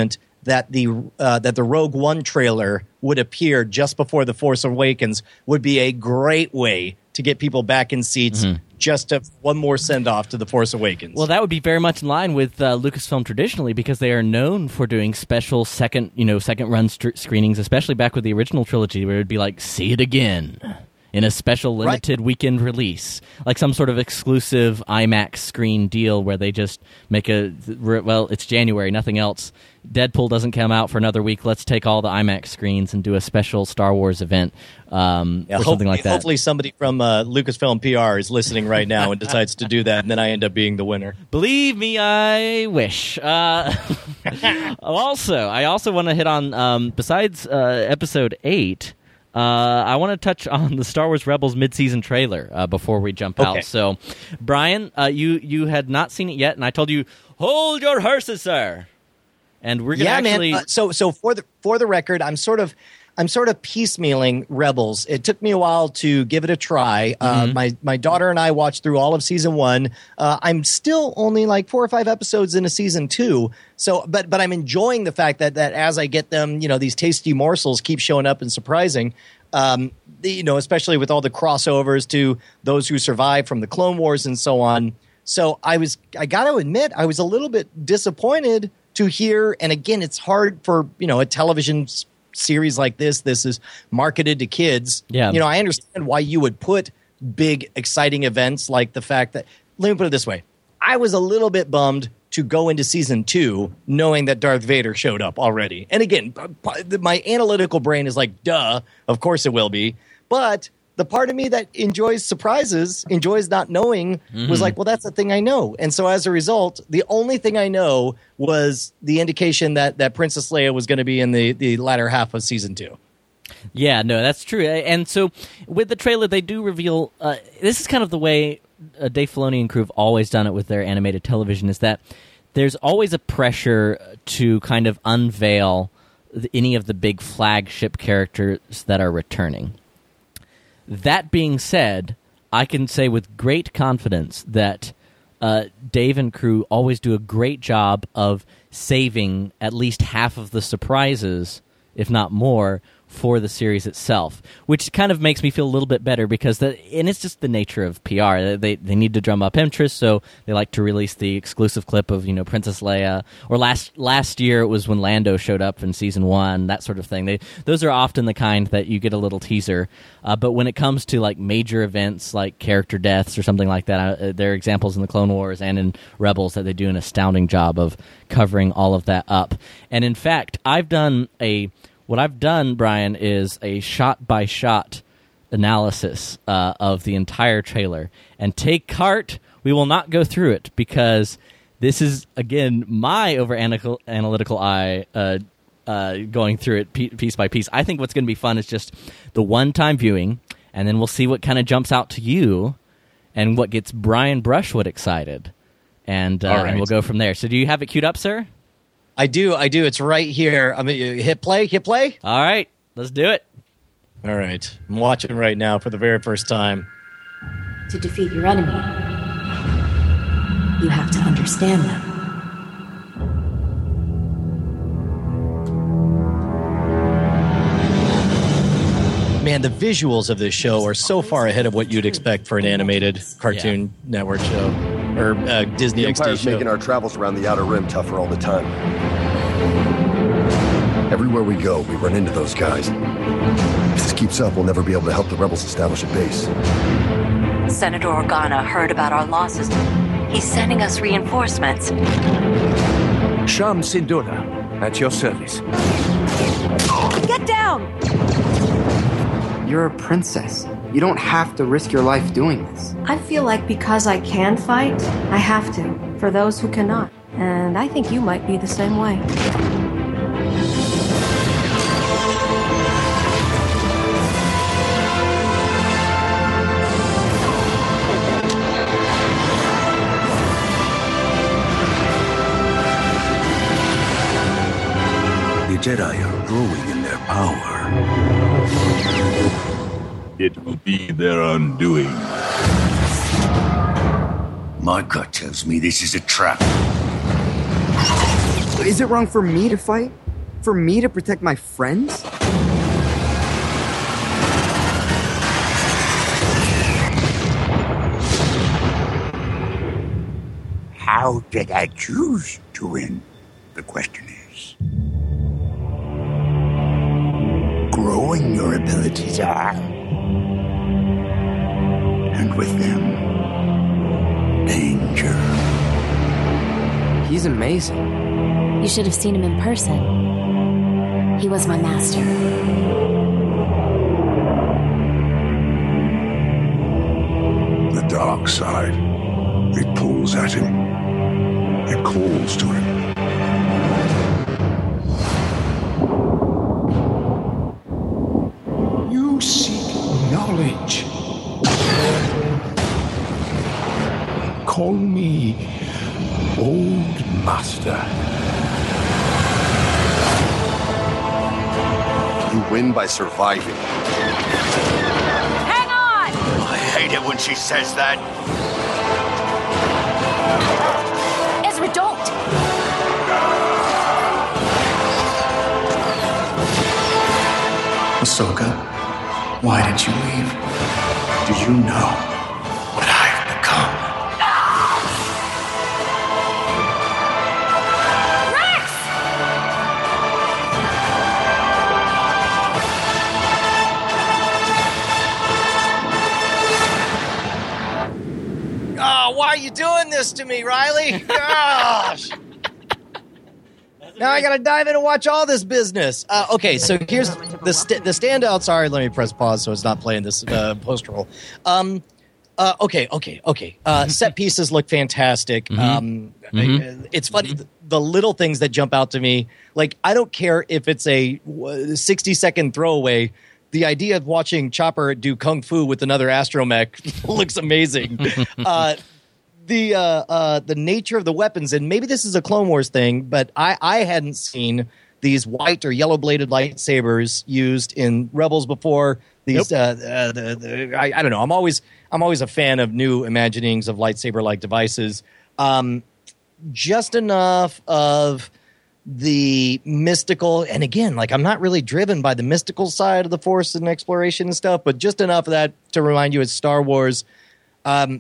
that the uh, that the Rogue One trailer would appear just before The Force Awakens would be a great way to get people back in seats. Mm-hmm. Just to, one more send-off to The Force Awakens. Well, that would be very much in line with uh, Lucasfilm traditionally, because they are known for doing special second, you know, second-run st- screenings, especially back with the original trilogy, where it would be like, see it again in a special limited right. weekend release, like some sort of exclusive IMAX screen deal where they just make a, well, it's January, nothing else. Deadpool doesn't come out for another week. Let's take all the IMAX screens and do a special Star Wars event um, yeah, or something like that. Hopefully somebody from uh, Lucasfilm P R is listening right now and decides to do that, and then I end up being the winner. Believe me, I wish. Uh, also, I also want to hit on, um, besides uh, Episode eight, uh, I want to touch on the Star Wars Rebels mid-season trailer uh, before we jump okay. out. So, Brian, uh, you, you had not seen it yet, and I told you, hold your horses, sir. And we're gonna yeah, actually... man. Uh, so, so for the for the record, I'm sort of, I'm sort of piecemealing Rebels. It took me a while to give it a try. Mm-hmm. Uh, my my daughter and I watched through all of season one. Uh, I'm still only like four or five episodes into season two. So, but but I'm enjoying the fact that that as I get them, you know, these tasty morsels keep showing up and surprising. Um, the, you know, especially with all the crossovers to those who survived from the Clone Wars and so on. So I was, I got to admit, I was a little bit disappointed to hear, and again, it's hard for, you know, a television s- series like this. This is marketed to kids. Yeah. You know, I understand why you would put big, exciting events like the fact that, let me put it this way. I was a little bit bummed to go into season two knowing that Darth Vader showed up already. And again, my analytical brain is like, duh, of course it will be. But the part of me that enjoys surprises, enjoys not knowing, mm-hmm. was like, well, that's the thing I know. And so as a result, the only thing I know was the indication that, that Princess Leia was going to be in the, the latter half of season two. Yeah, no, that's true. And so with the trailer, they do reveal, uh, this is kind of the way uh, Dave Filoni and crew have always done it with their animated television, is that there's always a pressure to kind of unveil the, any of the big flagship characters that are returning. That being said, I can say with great confidence that uh, Dave and crew always do a great job of saving at least half of the surprises, if not more, for the series itself, which kind of makes me feel a little bit better because, the, and it's just the nature of P R. They they need to drum up interest, so they like to release the exclusive clip of, you know, Princess Leia, or last last year it was when Lando showed up in season one, that sort of thing. They those are often the kind that you get a little teaser, uh, but when it comes to like major events like character deaths or something like that, uh, there are examples in the Clone Wars and in Rebels that they do an astounding job of covering all of that up. And in fact, I've done a What I've done, Brian, is a shot-by-shot analysis uh, of the entire trailer. And take heart, we will not go through it, because this is, again, my over-analytical eye uh, uh, going through it piece by piece. I think what's going to be fun is just the one-time viewing, and then we'll see what kind of jumps out to you and what gets Brian Brushwood excited. And, uh, right. and we'll go from there. So do you have it queued up, sir? I do, I do. It's right here. I mean, hit play, hit play. All right, let's do it. All right, I'm watching right now for the very first time. To defeat your enemy, you have to understand them. Man, the visuals of this show are so far ahead of what you'd expect for an animated Cartoon yeah. Network show. Or uh, Disney the X D Empire's show. Making our travels around the Outer Rim tougher all the time. Everywhere we go, we run into those guys. If this keeps up, we'll never be able to help the rebels establish a base. Senator Organa heard about our losses. He's sending us reinforcements. Sham Syndulla, at your service. Get down! You're a princess. You don't have to risk your life doing this. I feel like because I can fight, I have to, for those who cannot. And I think you might be the same way. The Jedi are growing in their power. It will be their undoing. My gut tells me this is a trap. Is it wrong for me to fight? for me to protect my friends? How did I choose to win? The question is. Growing your abilities are. And with them, danger. He's amazing. You should have seen him in person. He was my master. The dark side. It pulls at him. It calls to him. You seek knowledge. Call me Old Master. You win by surviving. Hang on! I hate it when she says that. Ezra, don't! Ahsoka, why did you leave? Do you know what I've become? Rex! Oh, why are you doing this to me, Riley? Gosh. Now I gotta dive in and watch all this business. Uh, okay, so here's the st- the standouts are. Let me press pause so it's not playing this uh, post roll. Um, uh, okay, okay, okay. Uh, set pieces look fantastic. Mm-hmm. Um, Mm-hmm. It's funny the, the little things that jump out to me. Like I don't care if it's a sixty second throwaway. The idea of watching Chopper do kung fu with another astromech looks amazing. uh, the uh, uh, the nature of the weapons, and maybe this is a Clone Wars thing, but I, I hadn't seen these white or yellow bladed lightsabers used in Rebels before. These, nope. uh, uh, the, the, I, I don't know. I'm always I'm always a fan of new imaginings of lightsaber like devices. Um, just enough of the mystical, and again, like I'm not really driven by the mystical side of the Force and exploration and stuff, but just enough of that to remind you it's Star Wars. Um,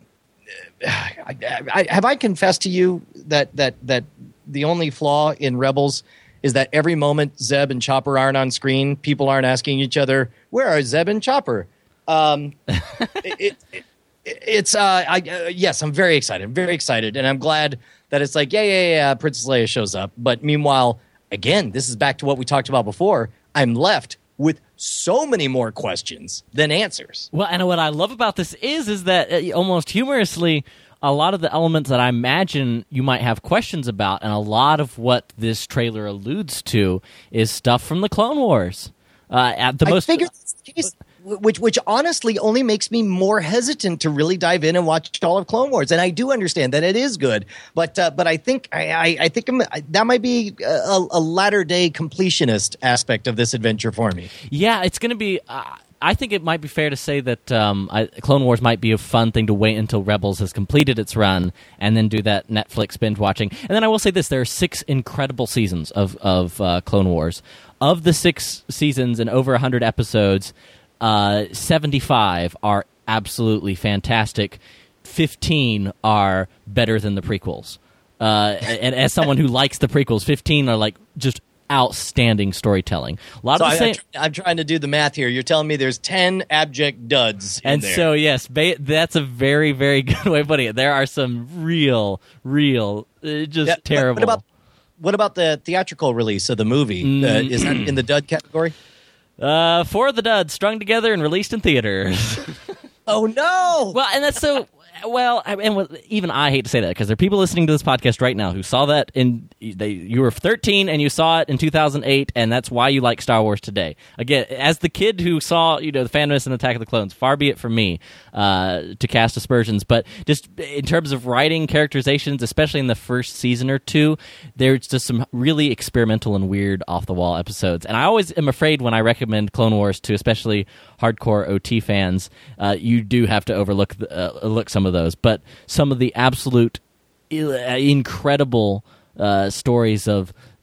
I, I, have I confessed to you that that that the only flaw in Rebels is that every moment Zeb and Chopper aren't on screen, people aren't asking each other, "Where are Zeb and Chopper?" Um, it, it, it, it's uh, I, uh, yes, I'm very excited. I'm very excited, and I'm glad that it's like, yeah, yeah, yeah, Princess Leia shows up. But meanwhile, again, this is back to what we talked about before. I'm left with so many more questions than answers. Well, and what I love about this is, is that uh, almost humorously, a lot of the elements that I imagine you might have questions about, and a lot of what this trailer alludes to, is stuff from the Clone Wars. Uh, at the I most, figured this case, which, which honestly only makes me more hesitant to really dive in and watch all of Clone Wars. And I do understand that it is good, but uh, but I think I, I, I think I'm, I, that might be a, a latter day completionist aspect of this adventure for me. Yeah, it's going to be. Uh, I think it might be fair to say that um, I, Clone Wars might be a fun thing to wait until Rebels has completed its run and then do that Netflix binge watching. And then I will say this: there are six incredible seasons of of uh, Clone Wars. Of the six seasons and over one hundred episodes, uh, seventy-five are absolutely fantastic. fifteen are better than the prequels. Uh, and as someone who likes the prequels, fifteen are like just outstanding storytelling. A lot so of the I, same. I'm, tr- I'm trying to do the math here. You're telling me there's ten abject duds in And there. so, yes, ba- that's a very, very good way of putting it. There are some real, real, uh, just Yeah, terrible. What about what about the theatrical release of the movie? Mm. Uh, is that in the dud category? Uh, four of the duds strung together and released in theaters. Oh no! Well, and that's so. Well, I- and what- even I hate to say that because there are people listening to this podcast right now who saw that in they you were thirteen and you saw it in two thousand eight, and that's why you like Star Wars today. Again, as the kid who saw you know the Phantom Menace and Attack of the Clones, far be it from me uh, to cast aspersions, but just in terms of writing characterizations, especially in the first season or two, there's just some really experimental and weird off the wall episodes. And I always am afraid when I recommend Clone Wars to especially hardcore O T fans, uh, you do have to overlook the, uh, look some of those, but some of the absolute incredible uh, stories of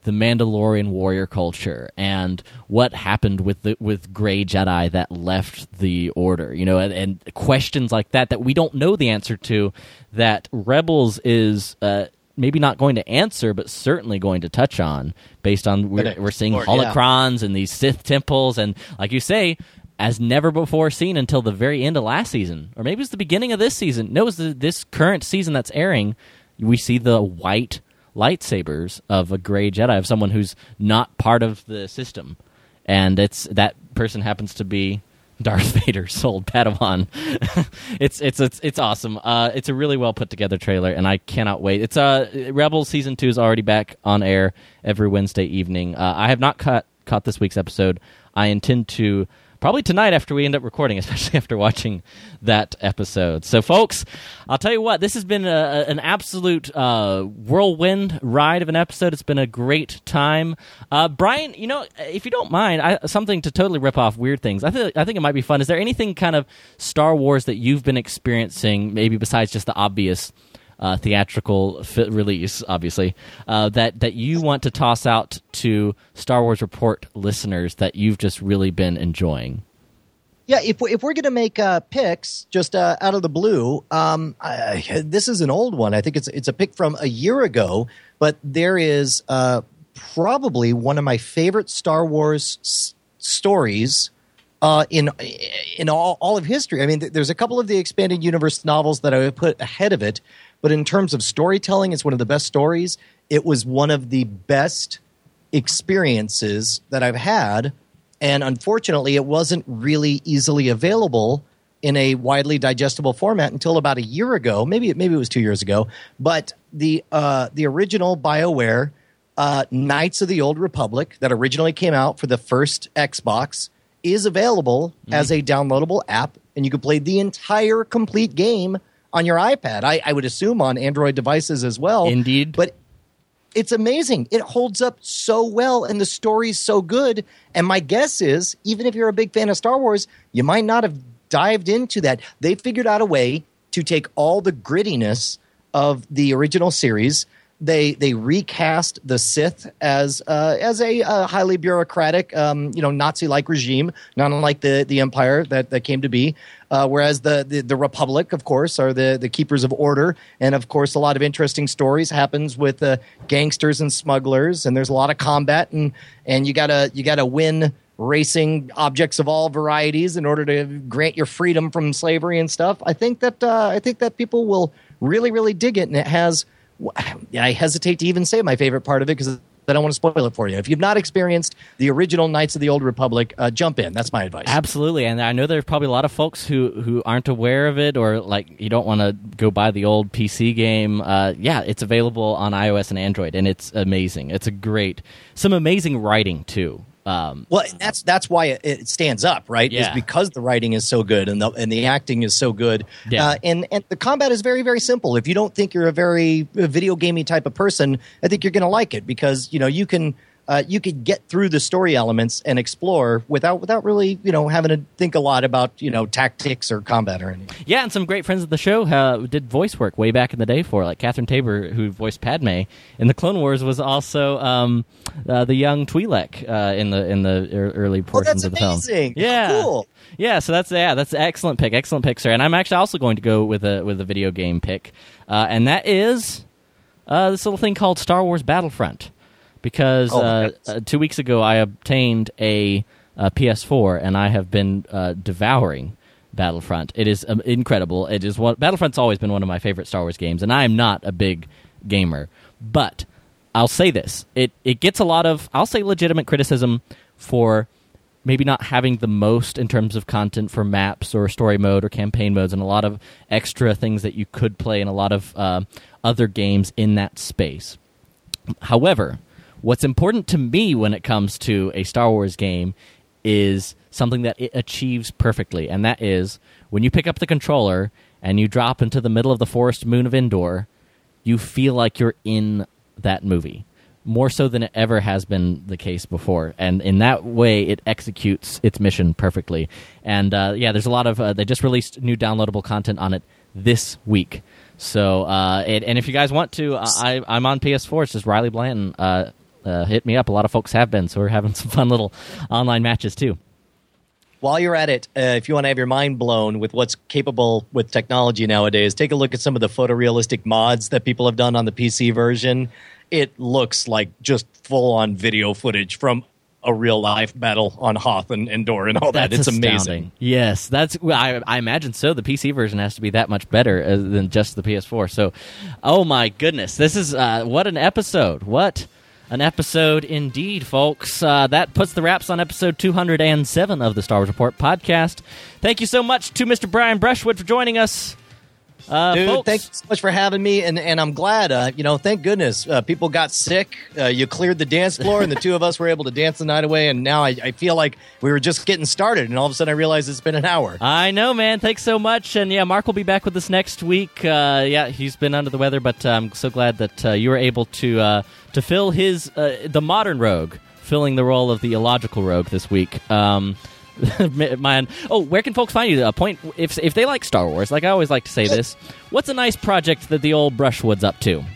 the Mandalorian warrior culture and what happened with the with Grey Jedi that left the Order, you know, and, and questions like that that we don't know the answer to, that Rebels is uh, maybe not going to answer, but certainly going to touch on, based on we're, we're seeing Lord, holocrons yeah. and these Sith temples, and like you say, as never before seen until the very end of last season, or maybe it's the beginning of this season. No, it's the, this current season that's airing. We see the white lightsabers of a Grey Jedi, of someone who's not part of the system, and it's that person happens to be Darth Vader's old Padawan. it's it's it's it's awesome. Uh, it's a really well put together trailer, and I cannot wait. It's uh Rebels season two is already back on air every Wednesday evening. Uh, I have not caught caught this week's episode. I intend to. Probably tonight after we end up recording, especially after watching that episode. So, folks, I'll tell you what, this has been a, an absolute uh, whirlwind ride of an episode. It's been a great time. Uh, Brian, you know, if you don't mind, I, something to totally rip off weird things. I, th- I think it might be fun. Is there anything kind of Star Wars that you've been experiencing, maybe besides just the obvious Uh, theatrical fi- release, obviously, uh, that, that you want to toss out to Star Wars Report listeners that you've just really been enjoying? Yeah, if, we, if we're going to make uh, picks just uh, out of the blue, um, I, this is an old one. I think it's it's a pick from a year ago, but there is uh, probably one of my favorite Star Wars s- stories uh, in in all, all of history. I mean, th- there's a couple of the Expanded Universe novels that I would put ahead of it, but in terms of storytelling, it's one of the best stories. It was one of the best experiences that I've had, and unfortunately, it wasn't really easily available in a widely digestible format until about a year ago. Maybe maybe it was two years ago. But the uh, the original BioWare uh, Knights of the Old Republic that originally came out for the first Xbox is available mm. as a downloadable app, and you can play the entire complete game on your iPad. I, I would assume on Android devices as well. Indeed. But it's amazing. It holds up so well, and the story's so good. And my guess is, even if you're a big fan of Star Wars, you might not have dived into that. They figured out a way to take all the grittiness of the original series. They they recast the Sith as uh, as a uh, highly bureaucratic, um, you know, Nazi-like regime, not unlike the the Empire that, that came to be. Uh, whereas the, the the Republic, of course, are the the keepers of order, and of course, a lot of interesting stories happens with uh, gangsters and smugglers, and there's a lot of combat, and and you gotta you gotta win racing objects of all varieties in order to grant your freedom from slavery and stuff. I think that uh, I think that people will really really dig it, and it has. I hesitate to even say my favorite part of it because I don't want to spoil it for you. If you've not experienced the original Knights of the Old Republic, uh, jump in. That's my advice. Absolutely, and I know there's probably a lot of folks who, who aren't aware of it, or like you don't want to go buy the old P C game. Uh, yeah, it's available on iOS and Android, and it's amazing. It's a great, some amazing writing too. Um, well, that's that's why it, it stands up, right? Yeah. Is because the writing is so good and the and the acting is so good. Yeah. Uh, and and the combat is very very simple. If you don't think you're a very video gamey type of person, I think you're going to like it because you know you can uh, you could get through the story elements and explore without without really you know having to think a lot about you know tactics or combat or anything. Yeah, and some great friends of the show uh, did voice work way back in the day for it, like Catherine Tabor, who voiced Padme in the Clone Wars, was also um, uh, the young Twi'lek uh, in the in the early portions oh, of the amazing. film. Yeah, cool. Yeah, so that's yeah, that's an excellent pick, excellent pick, sir. And I'm actually also going to go with a with a video game pick, uh, and that is uh, this little thing called Star Wars Battlefront. Because oh, uh, uh, two weeks ago I obtained a, a P S four and I have been uh, devouring Battlefront. It is um, incredible. It is one, Battlefront's always been one of my favorite Star Wars games, and I am not a big gamer. But I'll say this: it it gets a lot of, I'll say, legitimate criticism for maybe not having the most in terms of content for maps or story mode or campaign modes, and a lot of extra things that you could play in a lot of uh, other games in that space. However, what's important to me when it comes to a Star Wars game is something that it achieves perfectly, and that is when you pick up the controller and you drop into the middle of the forest moon of Endor, you feel like you're in that movie, more so than it ever has been the case before. And in that way, it executes its mission perfectly. And uh, yeah, there's a lot of, uh, they just released new downloadable content on it this week. So, uh, it, and if you guys want to, uh, I, I'm on P S four. It's just Riley Blanton. Uh, uh, hit me up. A lot of folks have been, so we're having some fun little online matches too. While you're at it, uh, if you want to have your mind blown with what's capable with technology nowadays, take a look at some of the photorealistic mods that people have done on the P C version. It looks like just full-on video footage from a real-life battle on Hoth and Endor and all that. That's It's astounding. amazing. Yes, that's. Well, I, I imagine so. The P C version has to be that much better uh, than just the P S four. So, oh my goodness, this is uh, what an episode! What an episode indeed, folks. Uh, that puts the wraps on episode two hundred seven of the Star Wars Report podcast. Thank you so much to Mister Brian Brushwood for joining us. Uh, Dude, folks. thanks so much for having me, and, and I'm glad, uh, you know, thank goodness uh, people got sick. Uh, you cleared the dance floor, and the two of us were able to dance the night away, and now I, I feel like we were just getting started, and all of a sudden I realized it's been an hour. I know, man. Thanks so much. And yeah, Mark will be back with us next week. Uh, yeah, he's been under the weather, but uh, I'm so glad that uh, you were able to uh, to fill his uh, the modern rogue, filling the role of the illogical rogue this week. Um, man, oh, where can folks find you? A point if if they like Star Wars, like I always like to say this. What's a nice project that the old Brushwood's up to?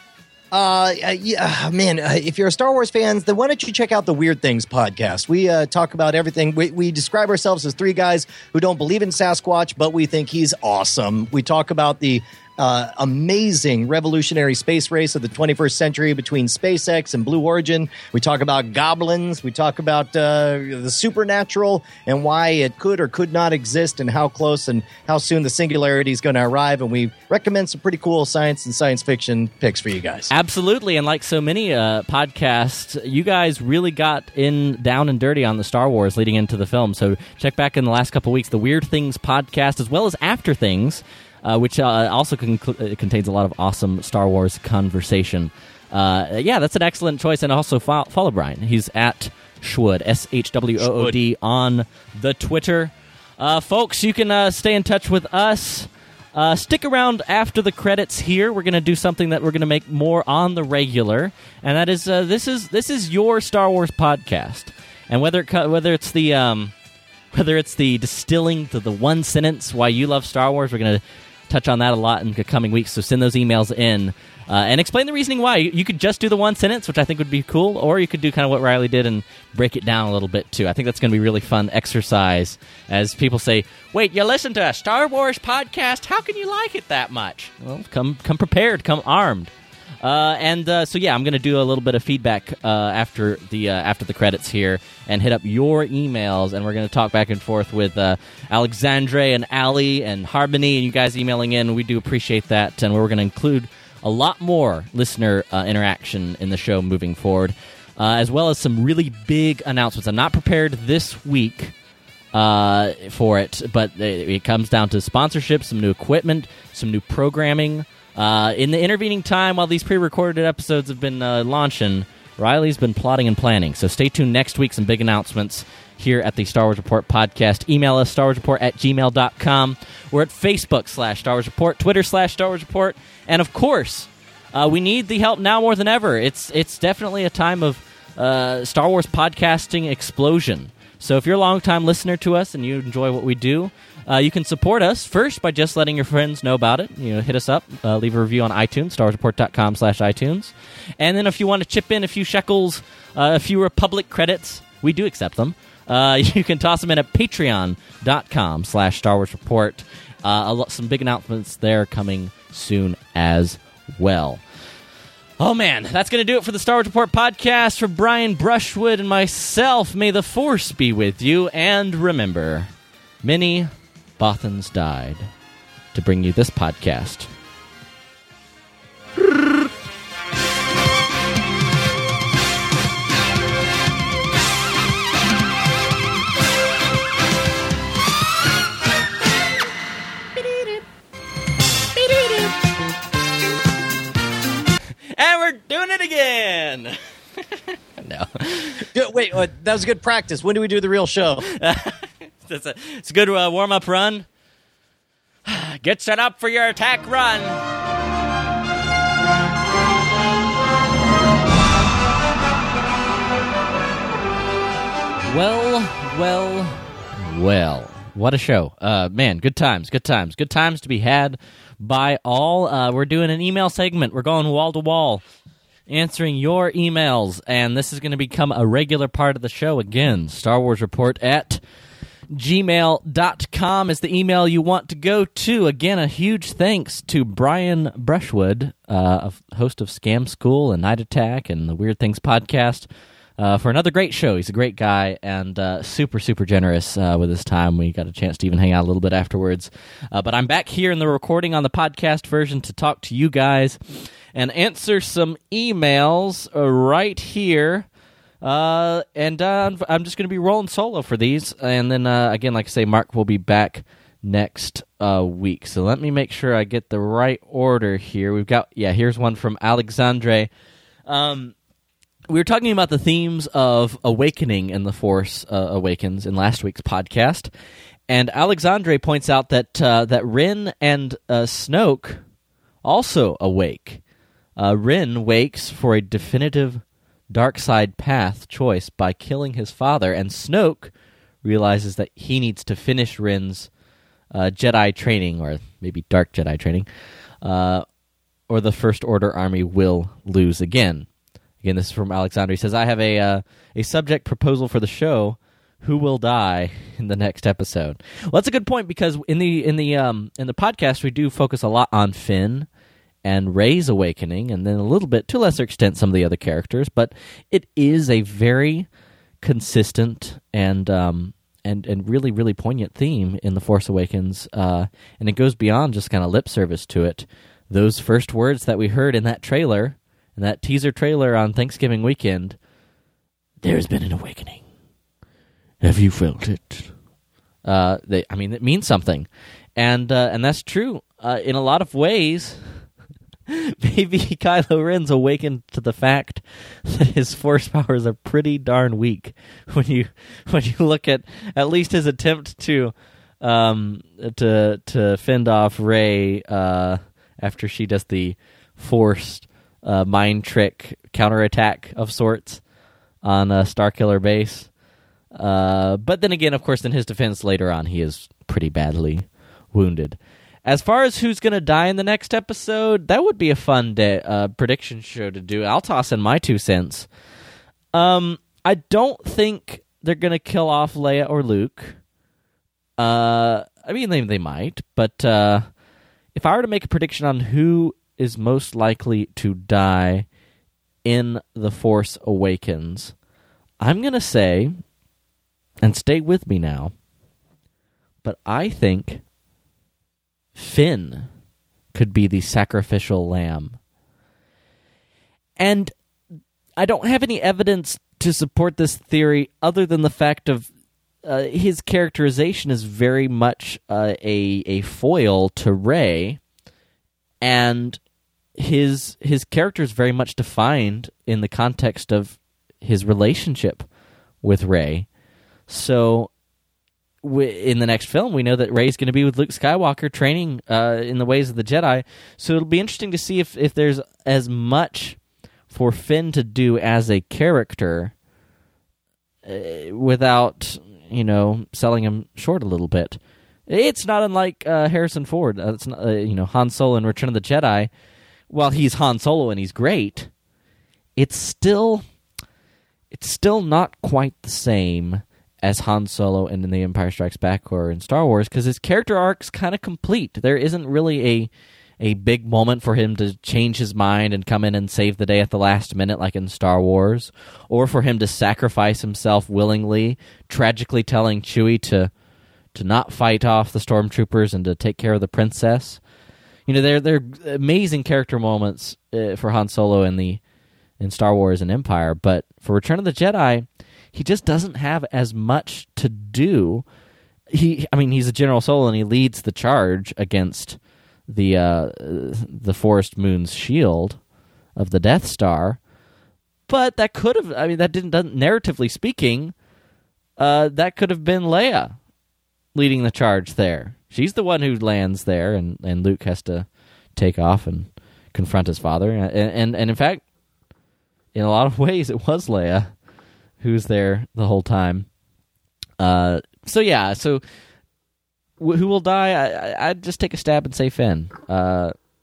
Uh, uh, yeah, man, uh, if you're a Star Wars fan, then why don't you check out the Weird Things podcast? We uh, talk about everything. We, we describe ourselves as three guys who don't believe in Sasquatch, but we think he's awesome. We talk about the uh, amazing revolutionary space race of the twenty-first century between SpaceX and Blue Origin. We talk about goblins. We talk about uh, the supernatural and why it could or could not exist and how close and how soon the singularity is going to arrive. And we recommend some pretty cool science and science fiction picks for you guys. Absolutely, and like so many uh, podcasts, you guys really got in down and dirty on the Star Wars leading into the film. So check back in the last couple of weeks, the Weird Things podcast, as well as After Things, uh, which uh, also conclu- contains a lot of awesome Star Wars conversation. Uh, yeah, that's an excellent choice, and also fo- follow Brian. He's at Schwood, S H W O O D, on the Twitter. Uh, folks, you can uh, stay in touch with us. Uh, stick around after the credits here. We're going to do something that we're going to make more on the regular, and that is uh, this is this is your Star Wars podcast. And whether it, co- whether it's the um, whether it's the distilling to the one sentence why you love Star Wars, we're going to touch on that a lot in the coming weeks. So send those emails in uh, and explain the reasoning why. You, you could just do the one sentence, which I think would be cool, or you could do kind of what Riley did and break it down a little bit too. I think that's going to be a really fun exercise as people say, wait, you listen to a Star Wars podcast? How can you like it that much? Well, come come prepared, come armed. Uh, and uh, so yeah, I'm going to do a little bit of feedback uh, after the uh, after the credits here, and hit up your emails, and we're going to talk back and forth with uh, Alexandre and Ali and Harmony, and you guys emailing in. We do appreciate that, and we're going to include a lot more listener uh, interaction in the show moving forward, uh, as well as some really big announcements. I'm not prepared this week uh, for it, but it, it comes down to sponsorship, some new equipment, some new programming. Uh, in the intervening time, while these pre-recorded episodes have been uh, launching, Riley's been plotting and planning. So stay tuned next week, some big announcements here at the Star Wars Report podcast. Email us, star wars report at gmail dot com. We're at Facebook slash Star Wars Report, Twitter slash Star Wars Report. And of course, uh, we need the help now more than ever. It's, it's definitely a time of uh, Star Wars podcasting explosion. So if you're a long-time listener to us and you enjoy what we do, Uh, you can support us first by just letting your friends know about it. You know, hit us up, uh, leave a review on iTunes, star wars report dot com slash iTunes. And then if you want to chip in a few shekels, uh, a few Republic credits, we do accept them. Uh, you can toss them in at patreon dot com slash Star Wars Report. Uh, a lot, some big announcements there coming soon as well. Oh, man, that's going to do it for the Star Wars Report podcast. For Brian Brushwood and myself, may the Force be with you. And remember, many Bothans died to bring you this podcast. And we're doing it again. No. Wait, wait, that was good practice. When do we do the real show? It's a, it's a good uh, warm-up run. Get set up for your attack run. Well, well, well. What a show. Uh, man, good times, good times. Good times to be had by all. Uh, we're doing an email segment. We're going wall-to-wall. answering your emails, and this is going to become a regular part of the show again. Star Wars Report at gmail dot com is the email you want to go to. Again, a huge thanks to Brian Brushwood, uh, host of Scam School and Night Attack and the Weird Things podcast, uh, for another great show. He's a great guy and uh, super, super generous uh, with his time. We got a chance to even hang out a little bit afterwards. Uh, but I'm back here in the recording on the podcast version to talk to you guys and answer some emails uh, right here. Uh, and uh, I'm just going to be rolling solo for these. And then, uh, again, like I say, Mark will be back next uh, week. So let me make sure I get the right order here. We've got, yeah, here's one from Alexandre. Um, we were talking about the themes of awakening in The Force uh, Awakens in last week's podcast. And Alexandre points out that, uh, that Rin and uh, Snoke also awake. Uh, Rin wakes for a definitive dark side path choice by killing his father, and Snoke realizes that he needs to finish Rin's uh, Jedi training, or maybe dark Jedi training, uh, or the First Order army will lose again. Again, this is from Alexander. He says, I have a uh, a subject proposal for the show. Who will die in the next episode? Well, that's a good point, because in the in the um, in the podcast we do focus a lot on Finn and Rey's awakening, and then a little bit, to a lesser extent, some of the other characters. But it is a very consistent and um, and and really, really poignant theme in The Force Awakens, uh, and it goes beyond just kind of lip service to it. Those first words that we heard in that trailer, in that teaser trailer on Thanksgiving weekend, there's been an awakening. Have you felt it? Uh, they, I mean, it means something, and uh, and that's true uh, in a lot of ways. Maybe Kylo Ren's awakened to the fact that his force powers are pretty darn weak. When you when you look at at least his attempt to um, to to fend off Rey uh, after she does the forced uh, mind trick counterattack of sorts on a Starkiller base. Uh, but then again, of course, in his defense later on, he is pretty badly wounded. As far as who's going to die in the next episode, that would be a fun day, uh, prediction show to do. I'll toss in my two cents. Um, I don't think they're going to kill off Leia or Luke. Uh, I mean, they, they might, but uh, if I were to make a prediction on who is most likely to die in The Force Awakens, I'm going to say, and stay with me now, but I think Finn could be the sacrificial lamb. And I don't have any evidence to support this theory other than the fact of uh, his characterization is very much uh, a a foil to Rey, and his his character is very much defined in the context of his relationship with Rey. So in the next film, we know that Rey's going to be with Luke Skywalker training uh, in the ways of the Jedi. So it'll be interesting to see if, if there's as much for Finn to do as a character uh, without, you know, selling him short a little bit. It's not unlike uh, Harrison Ford. Uh, it's not, uh, you know, Han Solo in Return of the Jedi. While he's Han Solo and he's great, it's still it's still not quite the same as Han Solo and in The Empire Strikes Back or in Star Wars, because his character arc's kind of complete. There isn't really a a big moment for him to change his mind and come in and save the day at the last minute like in Star Wars, or for him to sacrifice himself willingly, tragically telling Chewie to to not fight off the stormtroopers and to take care of the princess. You know, they're, they're amazing character moments uh, for Han Solo in, the, in Star Wars and Empire, but for Return of the Jedi, he just doesn't have as much to do. He, I mean, he's a General Solo and he leads the charge against the uh, the Forest Moon's shield of the Death Star. But that could have, I mean, that didn't, doesn't narratively speaking, uh, that could have been Leia leading the charge there. She's the one who lands there, and, and Luke has to take off and confront his father. And, and, and in fact, in a lot of ways, it was Leia who's there the whole time. Uh, so yeah, so wh- who will die? I, I, I'd just take a stab and say Finn. Uh,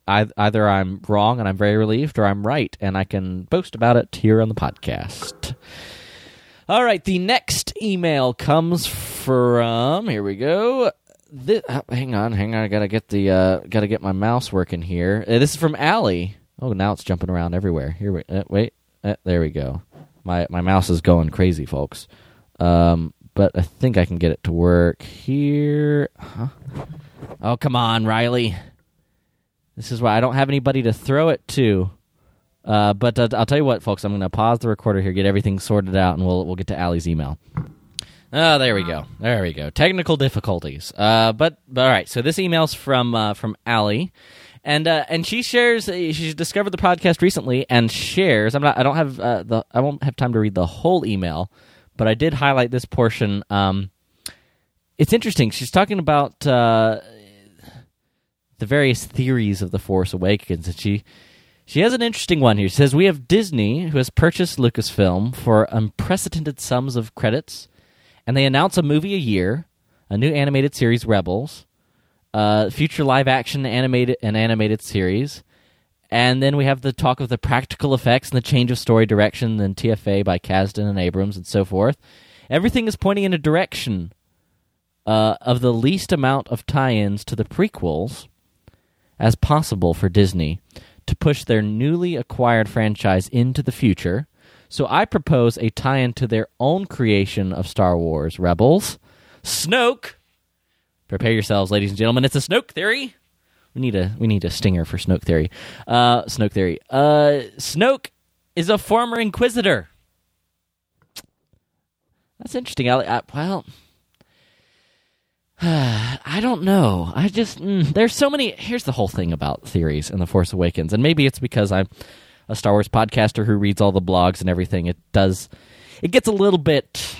I, either I'm wrong and I'm very relieved, or I'm right and I can boast about it here on the podcast. All right, the next email comes from, here we go. This, oh, hang on, hang on. I gotta get the uh, gotta get my mouse working here. Uh, this is from Allie. Oh, now it's jumping around everywhere. Here we uh, wait. Uh, there we go. My my mouse is going crazy, folks. Um, but I think I can get it to work here. Huh? Oh, come on, Riley. This is why I don't have anybody to throw it to. Uh, but uh, I'll tell you what, folks. I'm going to pause the recorder here, get everything sorted out, and we'll we'll get to Allie's email. Oh, there we go. There we go. Technical difficulties. Uh, but, but all right. So this email's from uh, from Allie, and uh, and she shares. She's discovered the podcast recently and shares. I'm not. I don't have uh, the. I won't have time to read the whole email, but I did highlight this portion. Um, it's interesting. She's talking about uh, the various theories of the Force Awakens, and she she has an interesting one here. She says we have Disney, who has purchased Lucasfilm for unprecedented sums of credits. And they announce a movie a year, a new animated series, Rebels, uh, future live-action animated and animated series, and then we have the talk of the practical effects and the change of story direction and T F A by Kasdan and Abrams and so forth. Everything is pointing in a direction uh, of the least amount of tie-ins to the prequels as possible for Disney to push their newly acquired franchise into the future. So I propose a tie-in to their own creation of Star Wars, Rebels. Snoke! Prepare yourselves, ladies and gentlemen. It's a Snoke theory. We need a we need a stinger for Snoke theory. Uh, Snoke theory. Uh, Snoke is a former Inquisitor. That's interesting. I, I, well, I don't know. I just mm, there's so many. Here's the whole thing about theories in The Force Awakens, and maybe it's because I'm a Star Wars podcaster who reads all the blogs and everything. It does, it gets a little bit,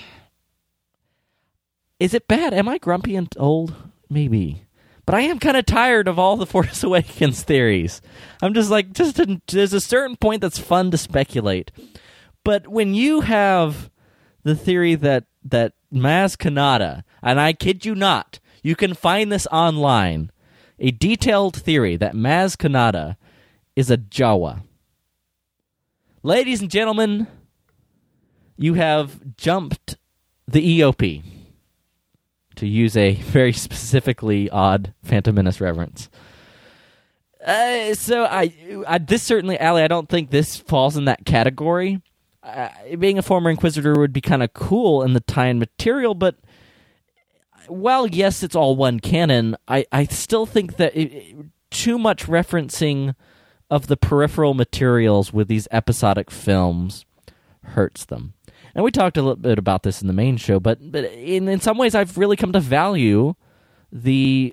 is it bad? Am I grumpy and old? Maybe. But I am kind of tired of all the Force Awakens theories. I'm just like, just a, there's a certain point that's fun to speculate. But when you have the theory that, that Maz Kanata, and I kid you not, you can find this online, a detailed theory that Maz Kanata is a Jawa. Ladies and gentlemen, you have jumped the E O P, to use a very specifically odd Phantom Menace reference. Uh, so I, I, this certainly, Allie, I don't think this falls in that category. Uh, being a former Inquisitor would be kind of cool in the tie-in material, but while, yes, it's all one canon, I, I still think that it, too much referencing of the peripheral materials with these episodic films hurts them. And we talked a little bit about this in the main show, but, but in, in some ways I've really come to value the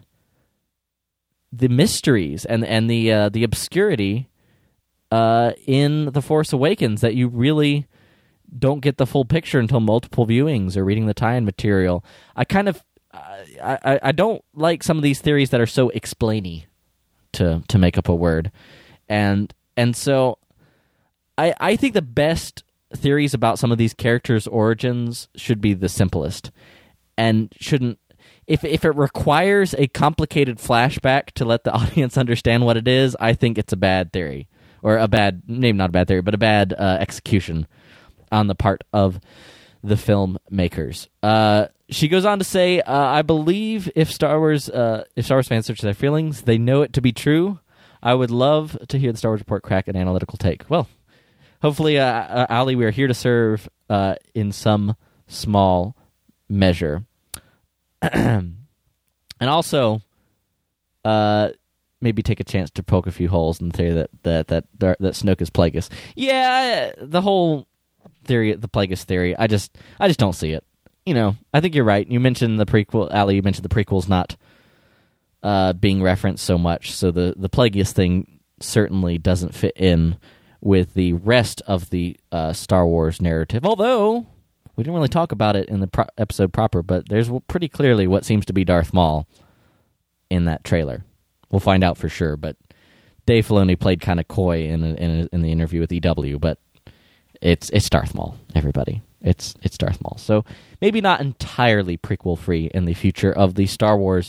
the mysteries and, and the uh, the obscurity uh, in The Force Awakens, that you really don't get the full picture until multiple viewings or reading the tie-in material. I kind of I, I, I don't like some of these theories that are so explainy, to to make up a word, and and so I I think the best theories about some of these characters' origins should be the simplest, and shouldn't, if if it requires a complicated flashback to let the audience understand what it is, I think it's a bad theory, or a bad maybe not a bad theory, but a bad uh, execution on the part of the filmmakers. Uh, she goes on to say, uh, "I believe if Star Wars, uh, if Star Wars fans search their feelings, they know it to be true. I would love to hear the Star Wars Report crack an analytical take." Well, hopefully, uh, uh, Ali, we are here to serve uh, in some small measure, and also uh, maybe take a chance to poke a few holes in the theory that that that that, that Snoke is Plagueis. Yeah, the whole theory, the Plagueis theory. I just, I just don't see it. You know, I think you're right. You mentioned the prequel, Ali. You mentioned the prequel's not uh, being referenced so much, so the the Plagueis thing certainly doesn't fit in with the rest of the uh, Star Wars narrative. Although we didn't really talk about it in the pro- episode proper, but there's pretty clearly what seems to be Darth Maul in that trailer. We'll find out for sure. But Dave Filoni played kind of coy in a, in, a, in the interview with E W, but it's it's Darth Maul. Everybody, it's it's Darth Maul. So maybe not entirely prequel free in the future of the Star Wars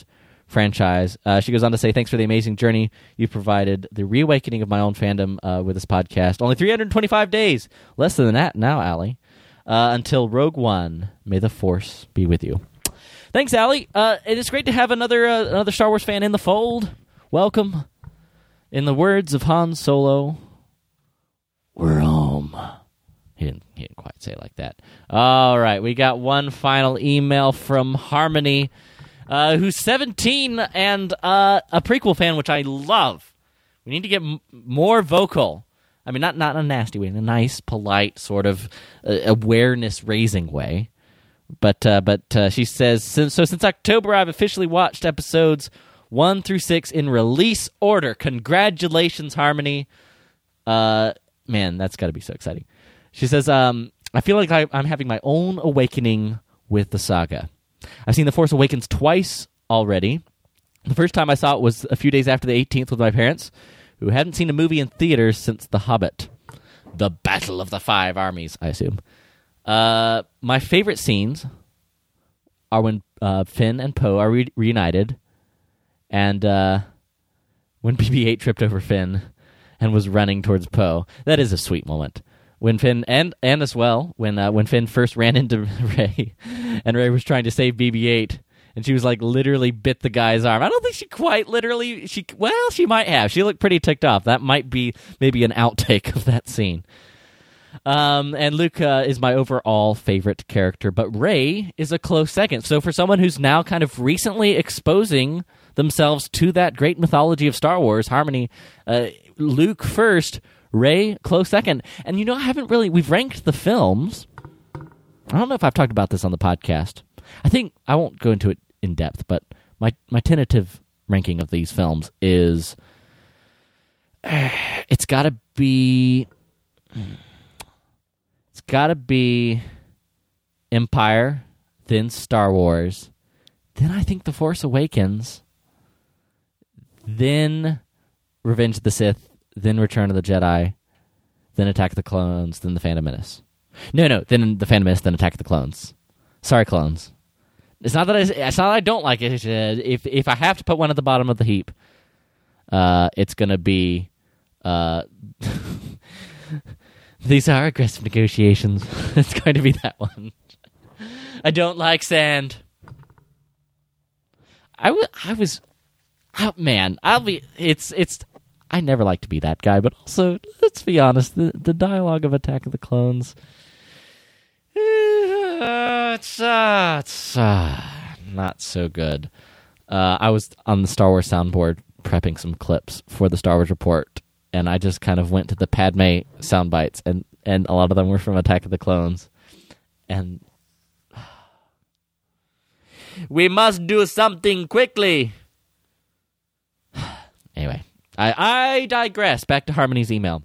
franchise. Uh, she goes on to say, thanks for the amazing journey you provided, the reawakening of my own fandom uh, with this podcast. Only three hundred twenty-five days, less than that now, Allie, uh, until Rogue One. May the Force be with you. Thanks, Allie. Uh, it is great to have another uh, another Star Wars fan in the fold. Welcome. In the words of Han Solo, we're home. He didn't, he didn't quite say it like that. All right, we got one final email from Harmony, uh, who's seventeen and uh, a prequel fan, which I love. We need to get m- more vocal. I mean, not not in a nasty way, in a nice, polite, sort of uh, awareness-raising way. But uh, but uh, she says, so, so since October, I've officially watched episodes one through six in release order. Congratulations, Harmony. Uh, man, that's got to be so exciting. She says, um, I feel like I, I'm having my own awakening with the saga. I've seen The Force Awakens twice already. The first time I saw it was a few days after the eighteenth with my parents, who hadn't seen a movie in theaters since The Hobbit. The Battle of the Five Armies, I assume. Uh, my favorite scenes are when uh, Finn and Poe are re- reunited, and uh, when B B eight tripped over Finn and was running towards Poe. That is a sweet moment. When Finn and and as well when uh, when Finn first ran into Rey, and Rey was trying to save B B eight, and she was like literally bit the guy's arm. I don't think she quite literally. She well, she might have. She looked pretty ticked off. That might be maybe an outtake of that scene. Um, and Luke uh, is my overall favorite character, but Rey is a close second. So for someone who's now kind of recently exposing themselves to that great mythology of Star Wars, Harmony, uh, Luke first, Rey close second. And you know, I haven't really, we've ranked the films. I don't know if I've talked about this on the podcast. I think, I won't go into it in depth, but my, my tentative ranking of these films is, uh, it's gotta be... It's got to be Empire, then Star Wars, then I think The Force Awakens, then Revenge of the Sith, then Return of the Jedi, then Attack of the Clones, then The Phantom Menace. No, no, then The Phantom Menace, then Attack of the Clones. Sorry, clones. It's not that I, it's not that I don't like it. If if I have to put one at the bottom of the heap, uh, it's going to be... Uh, These are aggressive negotiations. It's going to be that one. I don't like sand. I, w- I was... Oh, man, I'll be... It's... it's. I never like to be that guy, but also, let's be honest, the, the dialogue of Attack of the Clones... Uh, it's uh, it's uh, not so good. Uh, I was on the Star Wars soundboard prepping some clips for the Star Wars Report, and I just kind of went to the Padme sound bites, and, and a lot of them were from Attack of the Clones. And we must do something quickly. Anyway, I, I digress. Back to Harmony's email.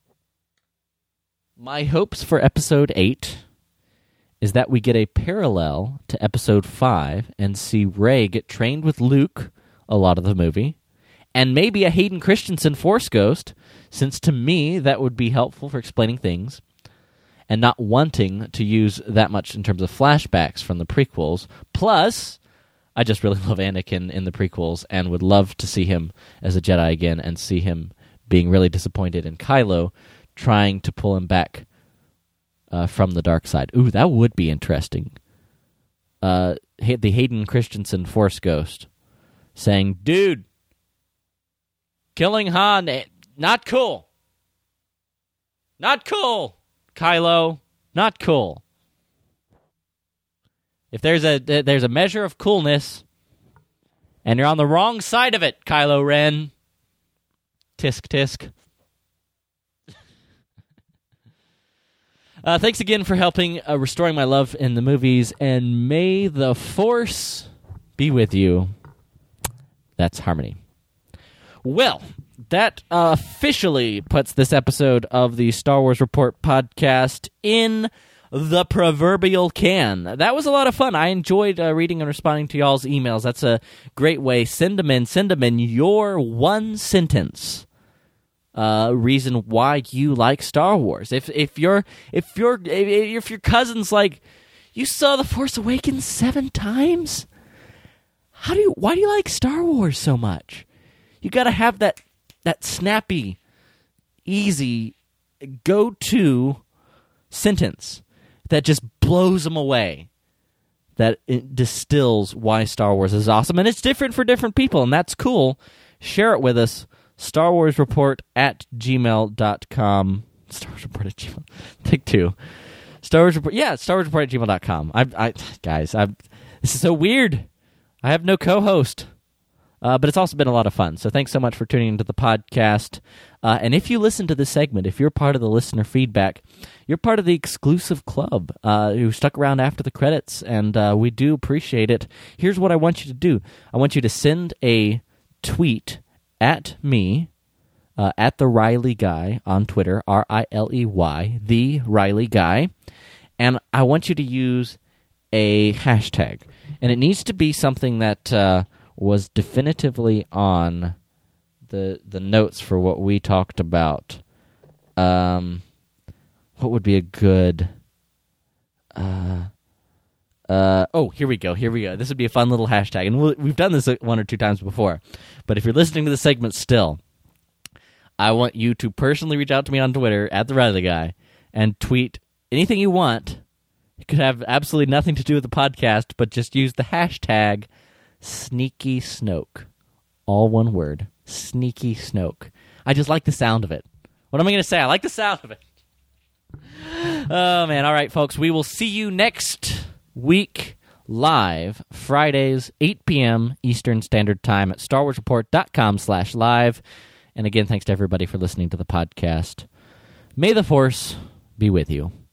My hopes for Episode eight is that we get a parallel to Episode five and see Rey get trained with Luke a lot of the movie, and maybe a Hayden Christensen Force Ghost, since to me that would be helpful for explaining things, and not wanting to use that much in terms of flashbacks from the prequels. Plus, I just really love Anakin in the prequels and would love to see him as a Jedi again and see him being really disappointed in Kylo trying to pull him back uh, from the dark side. Ooh, that would be interesting. Uh, the Hayden Christensen Force Ghost saying, dude, killing Han, not cool. Not cool, Kylo. Not cool. If there's a there's a measure of coolness, and you're on the wrong side of it, Kylo Ren. Tisk tisk. uh, thanks again for helping uh, restoring my love in the movies, and may the Force be with you. That's Harmony. Well, that uh, officially puts this episode of the Star Wars Report podcast in the proverbial can. That was a lot of fun. I enjoyed uh, reading and responding to y'all's emails. That's a great way. Send them in. Send them in your one sentence uh, reason why you like Star Wars. If if your if your if your cousin's like, you saw The Force Awakens seven times. how do you why do you like Star Wars so much? You got to have that that snappy, easy go-to sentence that just blows them away. That it distills why Star Wars is awesome, and it's different for different people, and that's cool. Share it with us. Star Wars Report at gmail dot com. Star Wars Report at gmail. Take two. Star Wars Report. Yeah, Star Wars Report at gmail dot com. I, I, guys, I. This is so weird. I have no co-host, uh, but it's also been a lot of fun. So thanks so much for tuning into the podcast. Uh, and if you listen to this segment, if you're part of the listener feedback, you're part of the exclusive club uh, who stuck around after the credits, and uh, we do appreciate it. Here's what I want you to do. I want you to send a tweet at me, uh, at the Riley Guy on Twitter, R I L E Y, the Riley Guy, and I want you to use a hashtag. And it needs to be something that uh, was definitively on the the notes for what we talked about. Um, what would be a good... Uh, uh, oh, here we go, here we go. This would be a fun little hashtag. And we'll, we've done this one or two times before. But if you're listening to the segment still, I want you to personally reach out to me on Twitter, at the Riley Guy, and tweet anything you want. It could have absolutely nothing to do with the podcast, but just use the hashtag Sneaky Snoke. All one word. Sneaky Snoke. I just like the sound of it. What am I going to say? I like the sound of it. Oh, man. All right, folks. We will see you next week live, Fridays, eight p.m. Eastern Standard Time at starwarsreport.com slash live. And again, thanks to everybody for listening to the podcast. May the Force be with you.